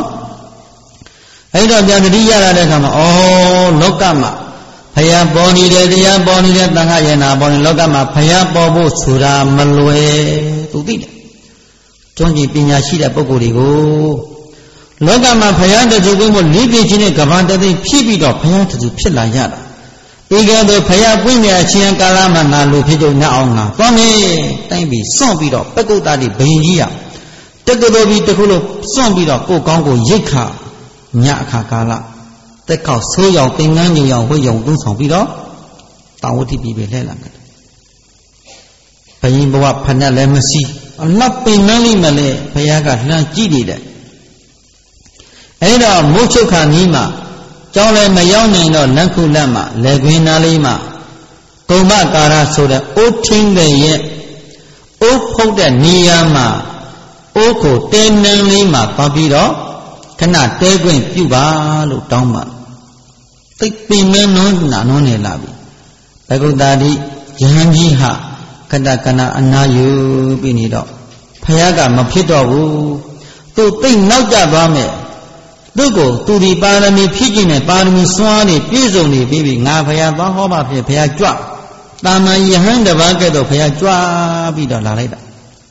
Aida Jandriya Radakama Oh Lokama Phaya boni de diya boni de tanga yena boni loka ma phaya bobo sura malwe tu ti de chonji pinya shi de pukkolတွေကိုလောကမှာဖယားတစုကိုလေးပြချင်းနဲ့ကဘာတသိဖြစ်ပြီးတော့ဖယားတစုဖြစ်လာရတာဧကံတို့ဖယားပွင့်မြအချင်းကာလမှာငါလိုဖြစ်ကြညအောင်ငါသွားမယ်တိုင်းပြီးစွန့်ပြီးတော့ပကုတ္တတိဘယင်ကြီးရတက္ကသိုလ်ပြီးတခုလို့စွန့်ပြီးတော့ကိုကောင်းကိုရိတ်ခညအခါကာလတက်ခေါက်ဆိုးရောင်သင်္ကန်းညုံရောင်ဝိရောင်သုံးဆောင်ပြီးတော့တာဝတိပြည်ပဲလဲလာတယ်ဘယင်ဘဝဖဏတ်လည်းမရှိအလတ်ပင်နှမ်းလေးမလဲဘုရားကလှမ်းကြည့်နေတယ်အဲ့တော့မုတ်ချုပ်ခါနီးမှာကျောင်းလည်းမရောက်နိုင်တော့လက်ခုလက်မှာလက်ခွင်းနားလေးမှာကုံမကာရဆိုတဲ့အိုးထင်းတဲ့ရဲ့အိုးဖုတ်တဲ့နေရာမှာအိုးကိုတဲနန်းလေးမှာပေါပြီးတော့ခဏတဲခွင့်ပြုပါလို့တောင်းပါသိပင်မနှောနာနှောနေလာပြီဘဂုတ္တာတိယဟန်ကြီးဟာကတကနာအနာယူပြီးနေတော့ဖယားကမဖြစ်တော့ဘူးသူသိနောက်ကျသွားမယ်သူကိုသူဒီပါရမီဖြည့်ကျင်တဲ့ပါရမီစွမ်းနေပြည့်စုံနေပြီငါဖယားသွားဟောပါဖြစ်ဖယားကြွတာမန်ယဟန်တပါးကဲ့သို့ဖယားကြွပြီးတော့လာလိုက်တာ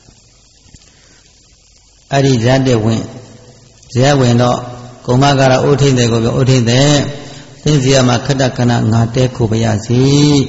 အဲ့ဒီဇတ်တဲ့ဝင်ဇယဝင်တော့ကုမကာရအိုထိတ်တယ်ကိုပြောအိုထိတ်တယ်သင်္ဇယမှာခတ္တကနာငါတဲခုပါရစီ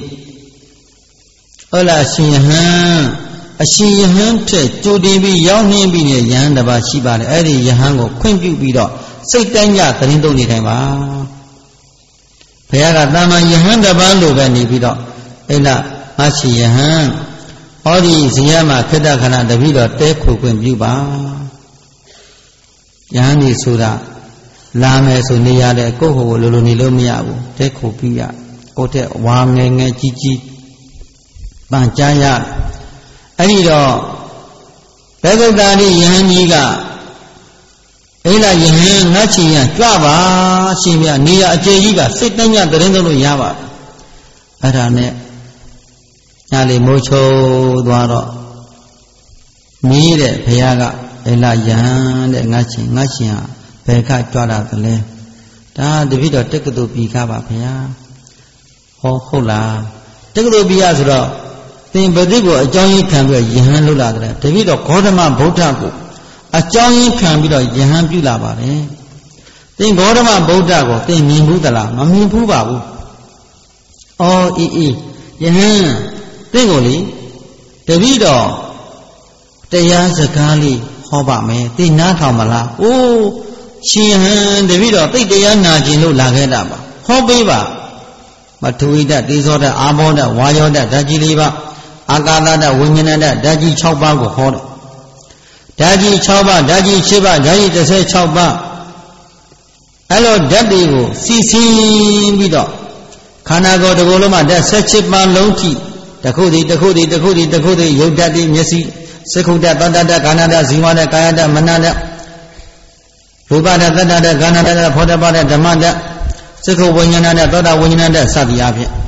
ဟုတ်လားရှင်ယဟန်အရှင်ယဟန်ထက်ကြိုတင်ပြီးရောက်နှင်းပြီးနေယဟန်တပါးရှိပါတယ်အဲ့ဒီယဟန်ကိုခွင့်ပြုပြီးတော့စိတ်တိုင်းကြသတင်းသုံးနေတိုင်းပါဘုရားကတာမန်ယဟန်တပါးလိုပဲနေပြီးတော့အဲ့လားမရှင်ယဟန်ဟောဒီဇယမှာခတ္တကနာတပိတော့တဲခုခွင့်ပြုပါယဟန်ဒီဆိုတာလာမယ်ဆိုနေရတဲ့ကိုယ့်ဟိုလိုလိုနေလို့မရဘူးတဲခုပြုရကိုယ့်တဲ့ဝါငယ်ငယ်ကြီးကြီးပန်ကြားရအဲ့ဒီတော့ဘဂုတ္တာရိယဟန်ကြီးကအဲ့လာယဟန်ငါချီရကြွပါရှင်ပြနေရအကျေကြီးကစိတ်တညသတင်းသုံးလို့ရပါတယ်အဲ့ဒါနဲ့ညာလေးမိုးချိုးသွားတော့မီးတဲ့ဘုရားကအဲ့လာယဟန်တဲ့ငါချီငါရှင်ဟာဘယ်ကကြွတာကလဲဒါတပိတော့တက္ကသိုလ်ပြီးကားပါဘုရားဟောဟုတ်လားတက္ကသိုလ်ပြီးရဆိုတော့သင်ဘယ်သူကိုအကြောင်းရင်းခံပြီးယဟန်လုပ်လာတယ်တပိတော့ဂေါတမဗုဒ္ဓကိုအကြောင်းရင်းခံပြီးတော့ယဟန်ပြုလာပါတယ်သင်ဂေါတမဗုဒ္ဓကိုသင်မြင်ဘူးသလားမမြင်ဘူးပါဘူးအော်အေးအေးယဟန်သင်ကိုလေတပိတော့တရားစကားလေးဟောပါမယ်သင်နားထောင်မလားအိုးရှင်ယဟန်တပိတော့သိတရားနာကျင်လို့လာခဲ့တာပါဟောပေးပါမထဝိတတေဇောတအာဘောတဝါယောတဓာကြီးလေးပါအာကာသတဝိညာဏတဓာကြီး၆ပါးကိုဟောတယ်ဓာကြီး၆ပါးဓာကြီး၈ပါးဓာကြီး၁၆ပါးအဲ့လိုဓာတ်တွေကိုစီစီပြီးတော့ခန္ဓာကိုယ်တစ်ခုလုံးမှာဓာတ်၁၈ပါးလုံးထိတစ်ခုတည်းတစ်ခုတည်းတစ်ခုတည်းတစ်ခုတည်းရုပ်ဓာတ်တွေမျက်စိစက္ခုဓာတ်သတ္တဓာတ်ခန္ဓာဓာတ်ဇီဝဓာတ်ကာယဓာတ်မနဓာတ်ရူပဓာတ်သတ္တဓာတ်ခန္ဓာဓာတ်ဖောဓာတ်ဓာတ်ဓမ္မဓာတ်စက္ခုဝိညာဏဓာတ်သောတာဝိညာဏဓာတ်စသည်အဖြစ်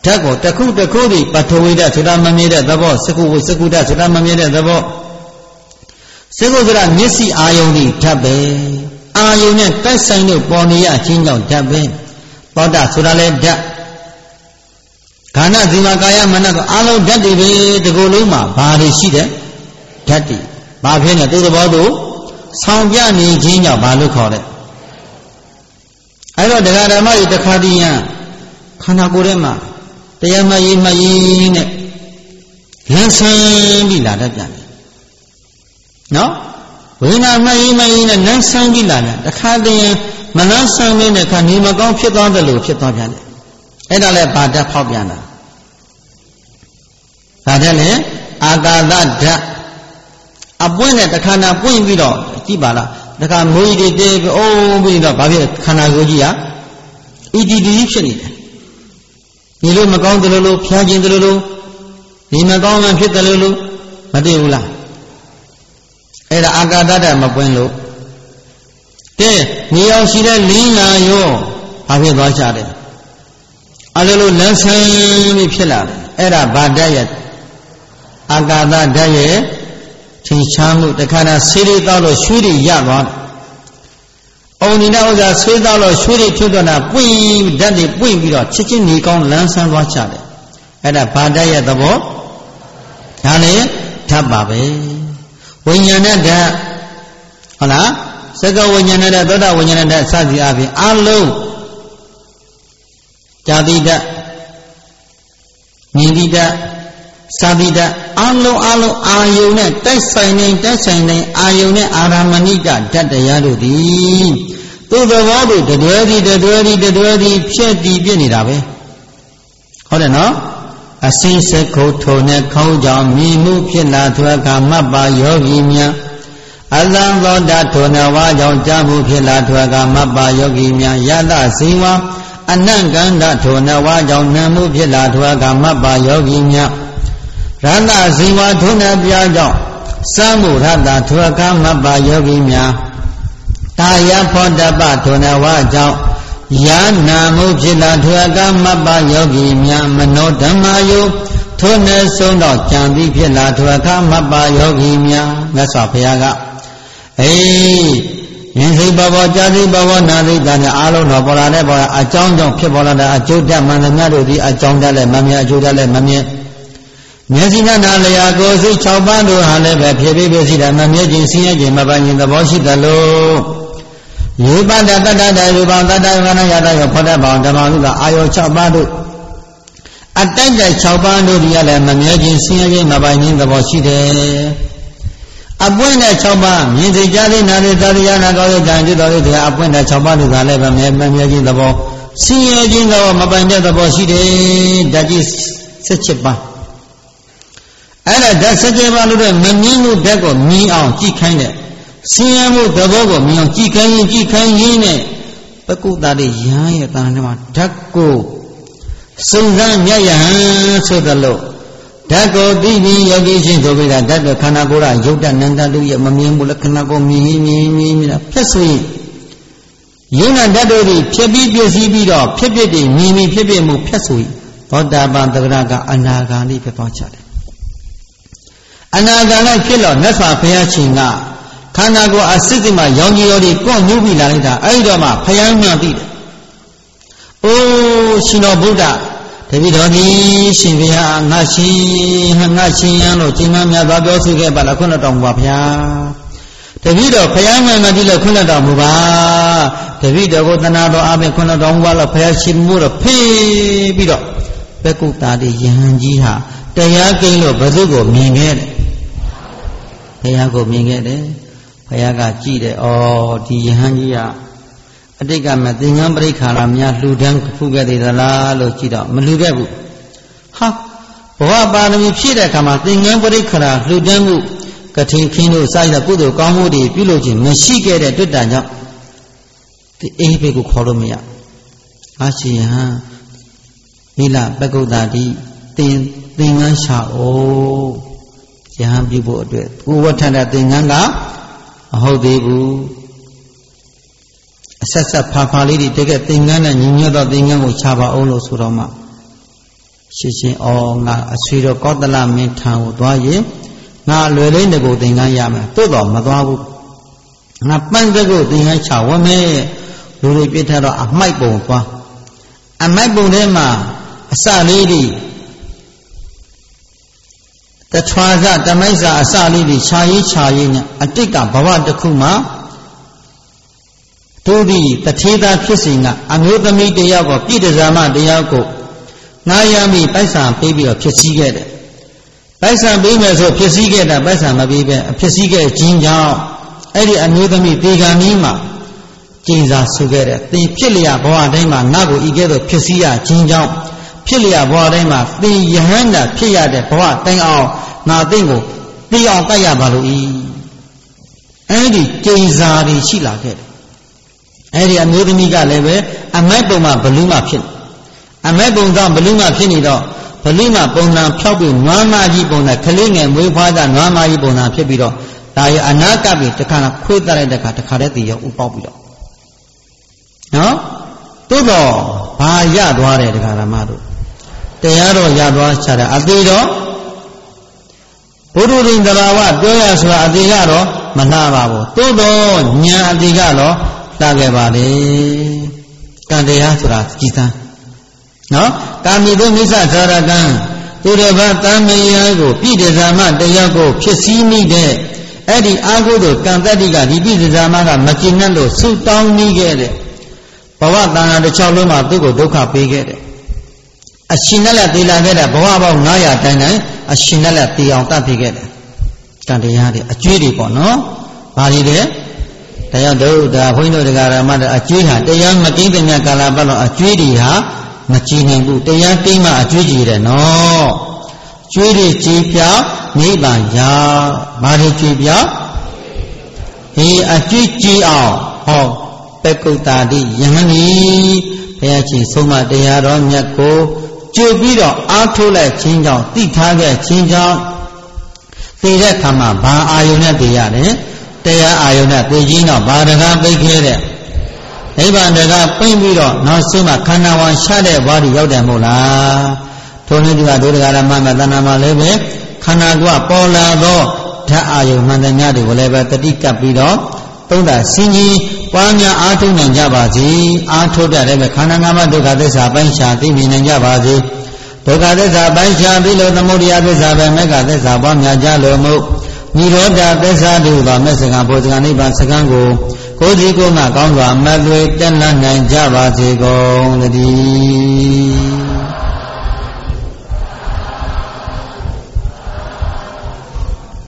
ဓာတ်ကိုတစ်ခုတစ်ခုဒီပထဝီဓာတ်ဆိုတာမမြဲတဲ့သဘောစကုစကုဓာတ်ဆိုတာမမြဲတဲ့သဘောစကုဆိုတာမျက်စိအာယုံဒီဓာတ်ပဲအာယုံနဲ့တိုက်ဆိုင်လို့ပေါ်နေရခြင်းကြောင့်ဓာတ်ပဲသောတာဆိုတာလည်းဓာတ်ခန္ဓာဇီဝကာယမနဆိုအလုံးဓာတ်တွေပဲဒီကိုယ်လုံးမှာဘာတွေရှိတယ်ဓာတ်တွေဘာဖြစ်နေသူသဘောသူဆောင်ပြနေခြင်းကြောင့်ဘာလို့ခေါ်လဲအဲ့တော့တရားဓမ္မကြီးတစ်ခါတည်းရခန္ဓာကိုယ်ထဲမှာတရားမကြီးမကြီးနဲ့လန်းဆန်းပြီးလာတတ်ပြန်တယ်နော်ဝိညာဉ်မကြီးမကြီးနဲ့လန်းဆန်းပြီးလာတယ်တစ်ခါတည်းမလန်းဆန်းမင်းနဲ့ခါနေမကောင်းဖြစ်သွားတယ်လို့ဖြစ်သွားပြန်တယ်အဲ့ဒါလည်းဘာဓာတ်ဖောက်ပြန်တာဘာဓာတ်လဲအာကာသဓာတ်အပွင့်နဲ့တခါနာပွင့်ပြီးတော့ကြည့်ပါလားတခါမွေးတွေတဲပြီးအိုးပြီးတော့ဘာဖြစ်ခန္ဓာကိုယ်ကြီးဟာအီတီတီဖြစ်နေတယ်ဒီလိုမကောင်းတယ်လို့ဖျားခြင်းတယ်လို့ဒီမကောင်းမှဖြစ်တယ်လို့မသိဘူးလားအဲ့ဒါအာကာသဓာတ်မပွင့်လို့တဲ့နေအောင်ရှိတဲ့လင်းလာရောဘာဖြစ်သွားကြတယ်အလိုလိုလန်းဆန်းပြီးဖြစ်လာတယ်အဲ့ဒါဘာဓာတ်ရဲ့အာကာသဓာတ်ရဲ့ထင်ရှားမှုတခါနာဆေးလေးတောက်လို့ရွှေတွေရသွားတယ်။အုံဒီနာဥစ္စာဆေးတောက်လို့ရွှေတွေထွက်သွားတာပွင့်ဓာတ်တွေပွင့်ပြီးတော့ချစ်ချင်းနေကောင်းလန်းဆန်းသွားကြတယ်။အဲ့ဒါဘာဓာတ်ရဲ့သဘောဒါလည်းဓာတ်ပါပဲ။ဝိညာဏဓာတ်ဟုတ်လားစကဝိညာဏဓာတ်သောတာဝိညာဏဓာတ်စသည်အပြင်အလုံးဇာတိဓာတ်မြင်တိဓာတ်သာတိဓာတ်အလုံးအလုံးအာယုန်နဲ့တိုက်ဆိုင်နေတိုက်ဆိုင်နေအာယုန်နဲ့အာရမဏိကဓာတ်တရားတို့သည်သူ့သဘောတို့တတွဲသည်တတွဲသည်တတွဲသည်ဖြစ်တည်ပြနေတာပဲဟုတ်တယ်နော်အစင်းစခုထိုနဲ့ခေါင်းကြောင့်မြင်မှုဖြစ်လာသွဲကမတ်ပါယောဂီများအလံသောဓာတ်ထိုနဲ့ဝါကြောင့်ကြားမှုဖြစ်လာသွဲကမတ်ပါယောဂီများယတဇိဝအနံ့ကန္တထိုနဲ့ဝါကြောင့်နာမှုဖြစ်လာသွဲကမတ်ပါယောဂီများရတ္တဇိဝထုနဲ့ပြားကြောင့်စံမှုရတ္တထွကမပ္ပယောဂီများတာယဖောတပထုနဲ့ဝါကြောင့်ယာနာမှုဖြစ်လာထွကမပ္ပယောဂီများမနောဓမ္မယုထုနဲ့ဆုံးတော့ကြံပြီးဖြစ်လာထွကမပ္ပယောဂီများမြတ်စွာဘုရားကအေးယင်စိဘဘောကြာစိဘဘောနာစိတန်အားလုံးတော့ပေါ်လာတဲ့ပေါ်အကြောင်းကြောင့်ဖြစ်ပေါ်လာတဲ့အကျိုးတတ်မှန်သမျှတို့သည်အကြောင်းတတ်လည်းမမြဲအကျိုးတတ်လည်းမမြဲမျက်စိနဲ့နာလျာကိုယ်စိတ်၆ပါးတို့ဟာလည်းပဲဖြစ်ပြီးပြည့်စုံတဲ့မမြဲခြင်းဆင်းရဲခြင်းမပိုင်ခြင်းသဘောရှိတယ်လို့ယေပတ္တတတ္တတရူပံတတ္တကဏယတယောဖောတတ်ပါဓမ္မလူကအာယော၆ပါးတို့အတိုက်တိုက်၆ပါးတို့ဒီကလည်းမမြဲခြင်းဆင်းရဲခြင်းမပိုင်ခြင်းသဘောရှိတယ်အပွင့်တဲ့၆ပါးမြင်စိတ်ကြားသိနာသိသာသိရနာကောင်းတဲ့ဉာဏ်ဖြစ်တော်တဲ့တရားအပွင့်တဲ့၆ပါးတို့ကလည်းပဲမမြဲခြင်းသဘောဆင်းရဲခြင်းသဘောမပိုင်တဲ့သဘောရှိတယ်ဓာတ်ကြီး၁၈ပါးအဲ့ဒါဓာတ်စကြေပါလို့တဲ့မမြင်မှုဓာတ်ကိုမြင်အောင်ကြည့်ခိုင်းတဲ့ဆင်းရဲမှုသဘောကိုမြင်အောင်ကြည့်ခိုင်းရင်ကြည့်ခိုင်းရင်းနဲ့ပကုတ္တတဲ့ယဟန်ရဲ့တဏ္ဍာမှာဓာတ်ကိုစုံစမ်းမြတ်ယဟန်ဆိုတယ်လို့ဓာတ်ကိုသိပြီးယောဂီရှင်ဆိုပြီးတာဓာတ်ကခန္ဓာကိုယ်ကယုတ်တနန္တလူရဲ့မမြင်ဘူးလက္ခဏာကိုမြင်မြင်မြင်မြင်ဖြစ်ဆိုရင်ယုံနာဓာတ်တို့သည်ဖြစ်ပြီးပြည့်စည်ပြီးတော့ဖြစ်ဖြစ်တည်မြင်ပြီးဖြစ်ဖြစ်မှုဖြစ်ဆိုရင်သောတာပန်တဂရကအနာဂါလိဖြစ်သွားကြတယ်အနာဂါလိဖြစ်တော့မြတ်စွာဘုရားရှင်ကခန္ဓာကိုယ်အစစ်စစ်မှရောင်ကြီးရော်ဒီကွန့်ညှိုးပြီးလာလိုက်တာအဲ့ဒီတော့မှဘုရားမြတ်သိတယ်။အိုးရှင်တော်ဗုဒ္ဓတပည့်တော်ဒီရှင်ဘုရားငါရှင်ငါရှင်ရန်လို့ကျင့်မများသွားပြောဆိုခဲ့ပါလားခုနတော်မူပါဘုရား။တပည့်တော်ဘုရားမြတ်မသိလို့ခုနတော်မူပါတပည့်တော်ကိုတနာတော်အပြင်ခုနတော်မူပါလို့ဘုရားရှင်မို့တော့ဖေးပြီးတော့ဘက်ကုတာတိယဟန်ကြီးဟာတရားကိန်းလို့ဘယ်သူကိုမြင်ခဲ့တယ်ဘုရားကိုမြင်ခဲ့တယ်ဘုရားကကြည့်တယ်ဩဒီယဟန်ကြီးကအတိတ်ကမသင်္ကန်းပရိခါရများလှူဒန်းဖူးခဲ့သေးသလားလို့ကြည့်တော့မလှူခဲ့ဘူးဟာဘဝပါရမီဖြည့်တဲ့အခါမှာသင်္ကန်းပရိခါရလှူဒန်းမှုကထိန်ခင်းတို့စာရကုသိုလ်ကောင်းမှုတွေပြုလုပ်ခြင်းမရှိခဲ့တဲ့တွေ့တာကြောင့်ဒီအိဘေကိုခေါ်လို့မရအာရှိယဟန်မိလပကုတ္တာတိသင်သင်္ကန်းရှာအိုးယဟန်ပြုဖို့အတွက်ကိုဝဋ္ဌတဲ့သင်္ကန်းကမဟုတ်သေးဘူးအဆက်ဆက်ဖာဖာလေးတွေတကယ်သင်္ကန်းနဲ့ညီညွတ်သောသင်္ကန်းကိုခြာပါအောင်လို့ဆိုတော့မှရှင်းရှင်းဩငါအဆွေတော်ကောသလမင်းထံကိုသွားရင်ငါလွယ်လေးတကူသင်္ကန်းရမယ်သို့တော်မသွားဘူးငါပန်းတကူသင်္ကန်းချဝမယ်လူတွေပြစ်ထတော့အမိုက်ပုံသွားအမိုက်ပုံထဲမှာအစလေးတွေတထွာဇတမိတ်စာအစလေးတွေခြာရေးခြာရေးနဲ့အတိတ်ကဘဝတစ်ခုမှာသူသည်တထေးသားဖြစ်စဉ်ကအမျိုးသမီးတယောက်ကိုပြည်တဇာမတယောက်ကိုငားရမိပိုက်ဆံပေးပြီးတော့ဖြစ်စည်းခဲ့တယ်ပိုက်ဆံပေးမယ်ဆိုဖြစ်စည်းခဲ့တာပိုက်ဆံမပေးပဲဖြစ်စည်းခဲ့ခြင်းကြောင့်အဲ့ဒီအမျိုးသမီးတေဂာနီးမှာကျင်းစာဆူခဲ့တယ်သင်ဖြစ်လျာဘဝတိုင်းမှာငါ့ကိုဤကဲ့သို့ဖြစ်စည်းရခြင်းကြောင့်ဖြစ်လျာဘဝတိုင်းမှာသင်ယဟန္တာဖြစ်ရတဲ့ဘဝတိုင်းအောင်ငါသင်ကိုသိအောင်တတ်ရပါလို့ဤအဲ့ဒီကျင်းစာတွေရှိလာခဲ့တယ်အဲ့ဒီအမျိုးသမီးကလည်းပဲအမိုက်ပုံမှာဘလူးမှဖြစ်အမိုက်ပုံကြောင့်ဘလူးမှဖြစ်နေတော့ဘလူးမှပုံစံဖြောက်ပြီးနွားမကြီးပုံစံခလေးငယ်မွေးဖွားတာနွားမကြီးပုံစံဖြစ်ပြီးတော့ဒါရအနာကပ်ပြီးတခါခွေးတက်လိုက်တဲ့ခါတခါတည်းတည်ရောဥပေါက်ပြီးတော့နော်သို့တော့ဘာရသွားတယ်တခါဓမ္မတို့တရားတော်ရသွားချတာအသေးတော့ဘုရုရင်တဘာဝပြောရဆိုတာအသေးကတော့မလှပါဘူးသို့တော့ညာအသေးကတော့လှခဲ့ပါလေကံတရားဆိုတာကြည်သန်းနော်ကာမိတုမိစ္ဆဇာရကံသူတစ်ပါးတမ်းမေယကိုပြည်တဇာမတရားကိုဖြစ်စည်းမိတဲ့အဲ့ဒီအာဟုတို့ကံတတ္တိကဒီပြည်တဇာမကမကျင်နဲ့လို့ဆုတောင်းမိခဲ့တဲ့ဘဝတဏ္ဍာတစ်ချောင်းလုံးမှာသူ့ကိုဒုက္ခပေးခဲ့တယ်အရှင်နဲ့လည်းတည်လာခဲ့တဲ့ဘဝပေါင်းနင်းဟူတိုင်တိုင်အရှင်နဲ့လည်းတည်အောင်တတ်ပေးခဲ့တယ်ကံတရားတွေအကျွေးတွေပေါ့နော်ဘာတွေလဲတရားတို့ဒါဘုန်းကြီးတို့တရားဓမ္မတွေအကျွေးဟာတရားမကင်းတဲ့မြတ်ကာလပတ်တော့အကျွေးတွေဟာမကြည်နိုင်ဘူးတရားကိမှအကျွေးကြည်တယ်နော်ကျွေးတွေကြည်ပြောင်းနိဗ္ဗာန်ရောက်ဘာတွေကြည်ပြောင်းဒီအကျွေးကြည်အောင်ဟောပက္ကုတ္တာတိယဟန်ဤဘုရားရှင်ဆုံးမတရားတော်မြတ်ကိုကြွပြီးတော့အားထုတ်လိုက်ခြင်းကြောင့်သိထားခဲ့ခြင်းကြောင့်သိတဲ့အခါမှာဘာအာယုန်နဲ့သိရတယ်တရားအာယုန်နဲ့သိခြင်းတော့ဘာတကားပိတ်ခဲတဲ့နိဗ္ဗာန်တကားပိတ်ပြီးတော့နောက်ဆုံးမှခန္ဓာဝါရှာတဲ့ဘဝတွေရောက်တယ်မဟုတ်လားထိုနည်းတူကဒုဒကာရမမတဏ္ဍာမှာလည်းပဲခန္ဓာကပေါ်လာသောဓာတ်အာယုန်မှန်တဲ့များတွေကိုလည်းပဲတတိကပ်ပြီးတော့သုံးတာစင်ကြီးပွားများအားထုတ်နိုင်ကြပါစေအားထုတ်တဲ့လည်းပဲခန္ဓာငါးပါးဒုက္ခသစ္စာပိုင်းခြားသိမြင်နိုင်ကြပါစေဒုက္ခသစ္စာပိုင်းခြားပြီးလို့သမုဒယသစ္စာပဲမေဃသစ္စာပွားများကြလို့မို့နိရောဓသစ္စာတို့ပါမဲ့စကံဘုဇကနိဗ္ဗာန်စကံကိုကိုယ်စီကိုယ်ငါကောင်းစွာမသွေတက်လှမ်းနိုင်ကြပါစေကုန်သတည်း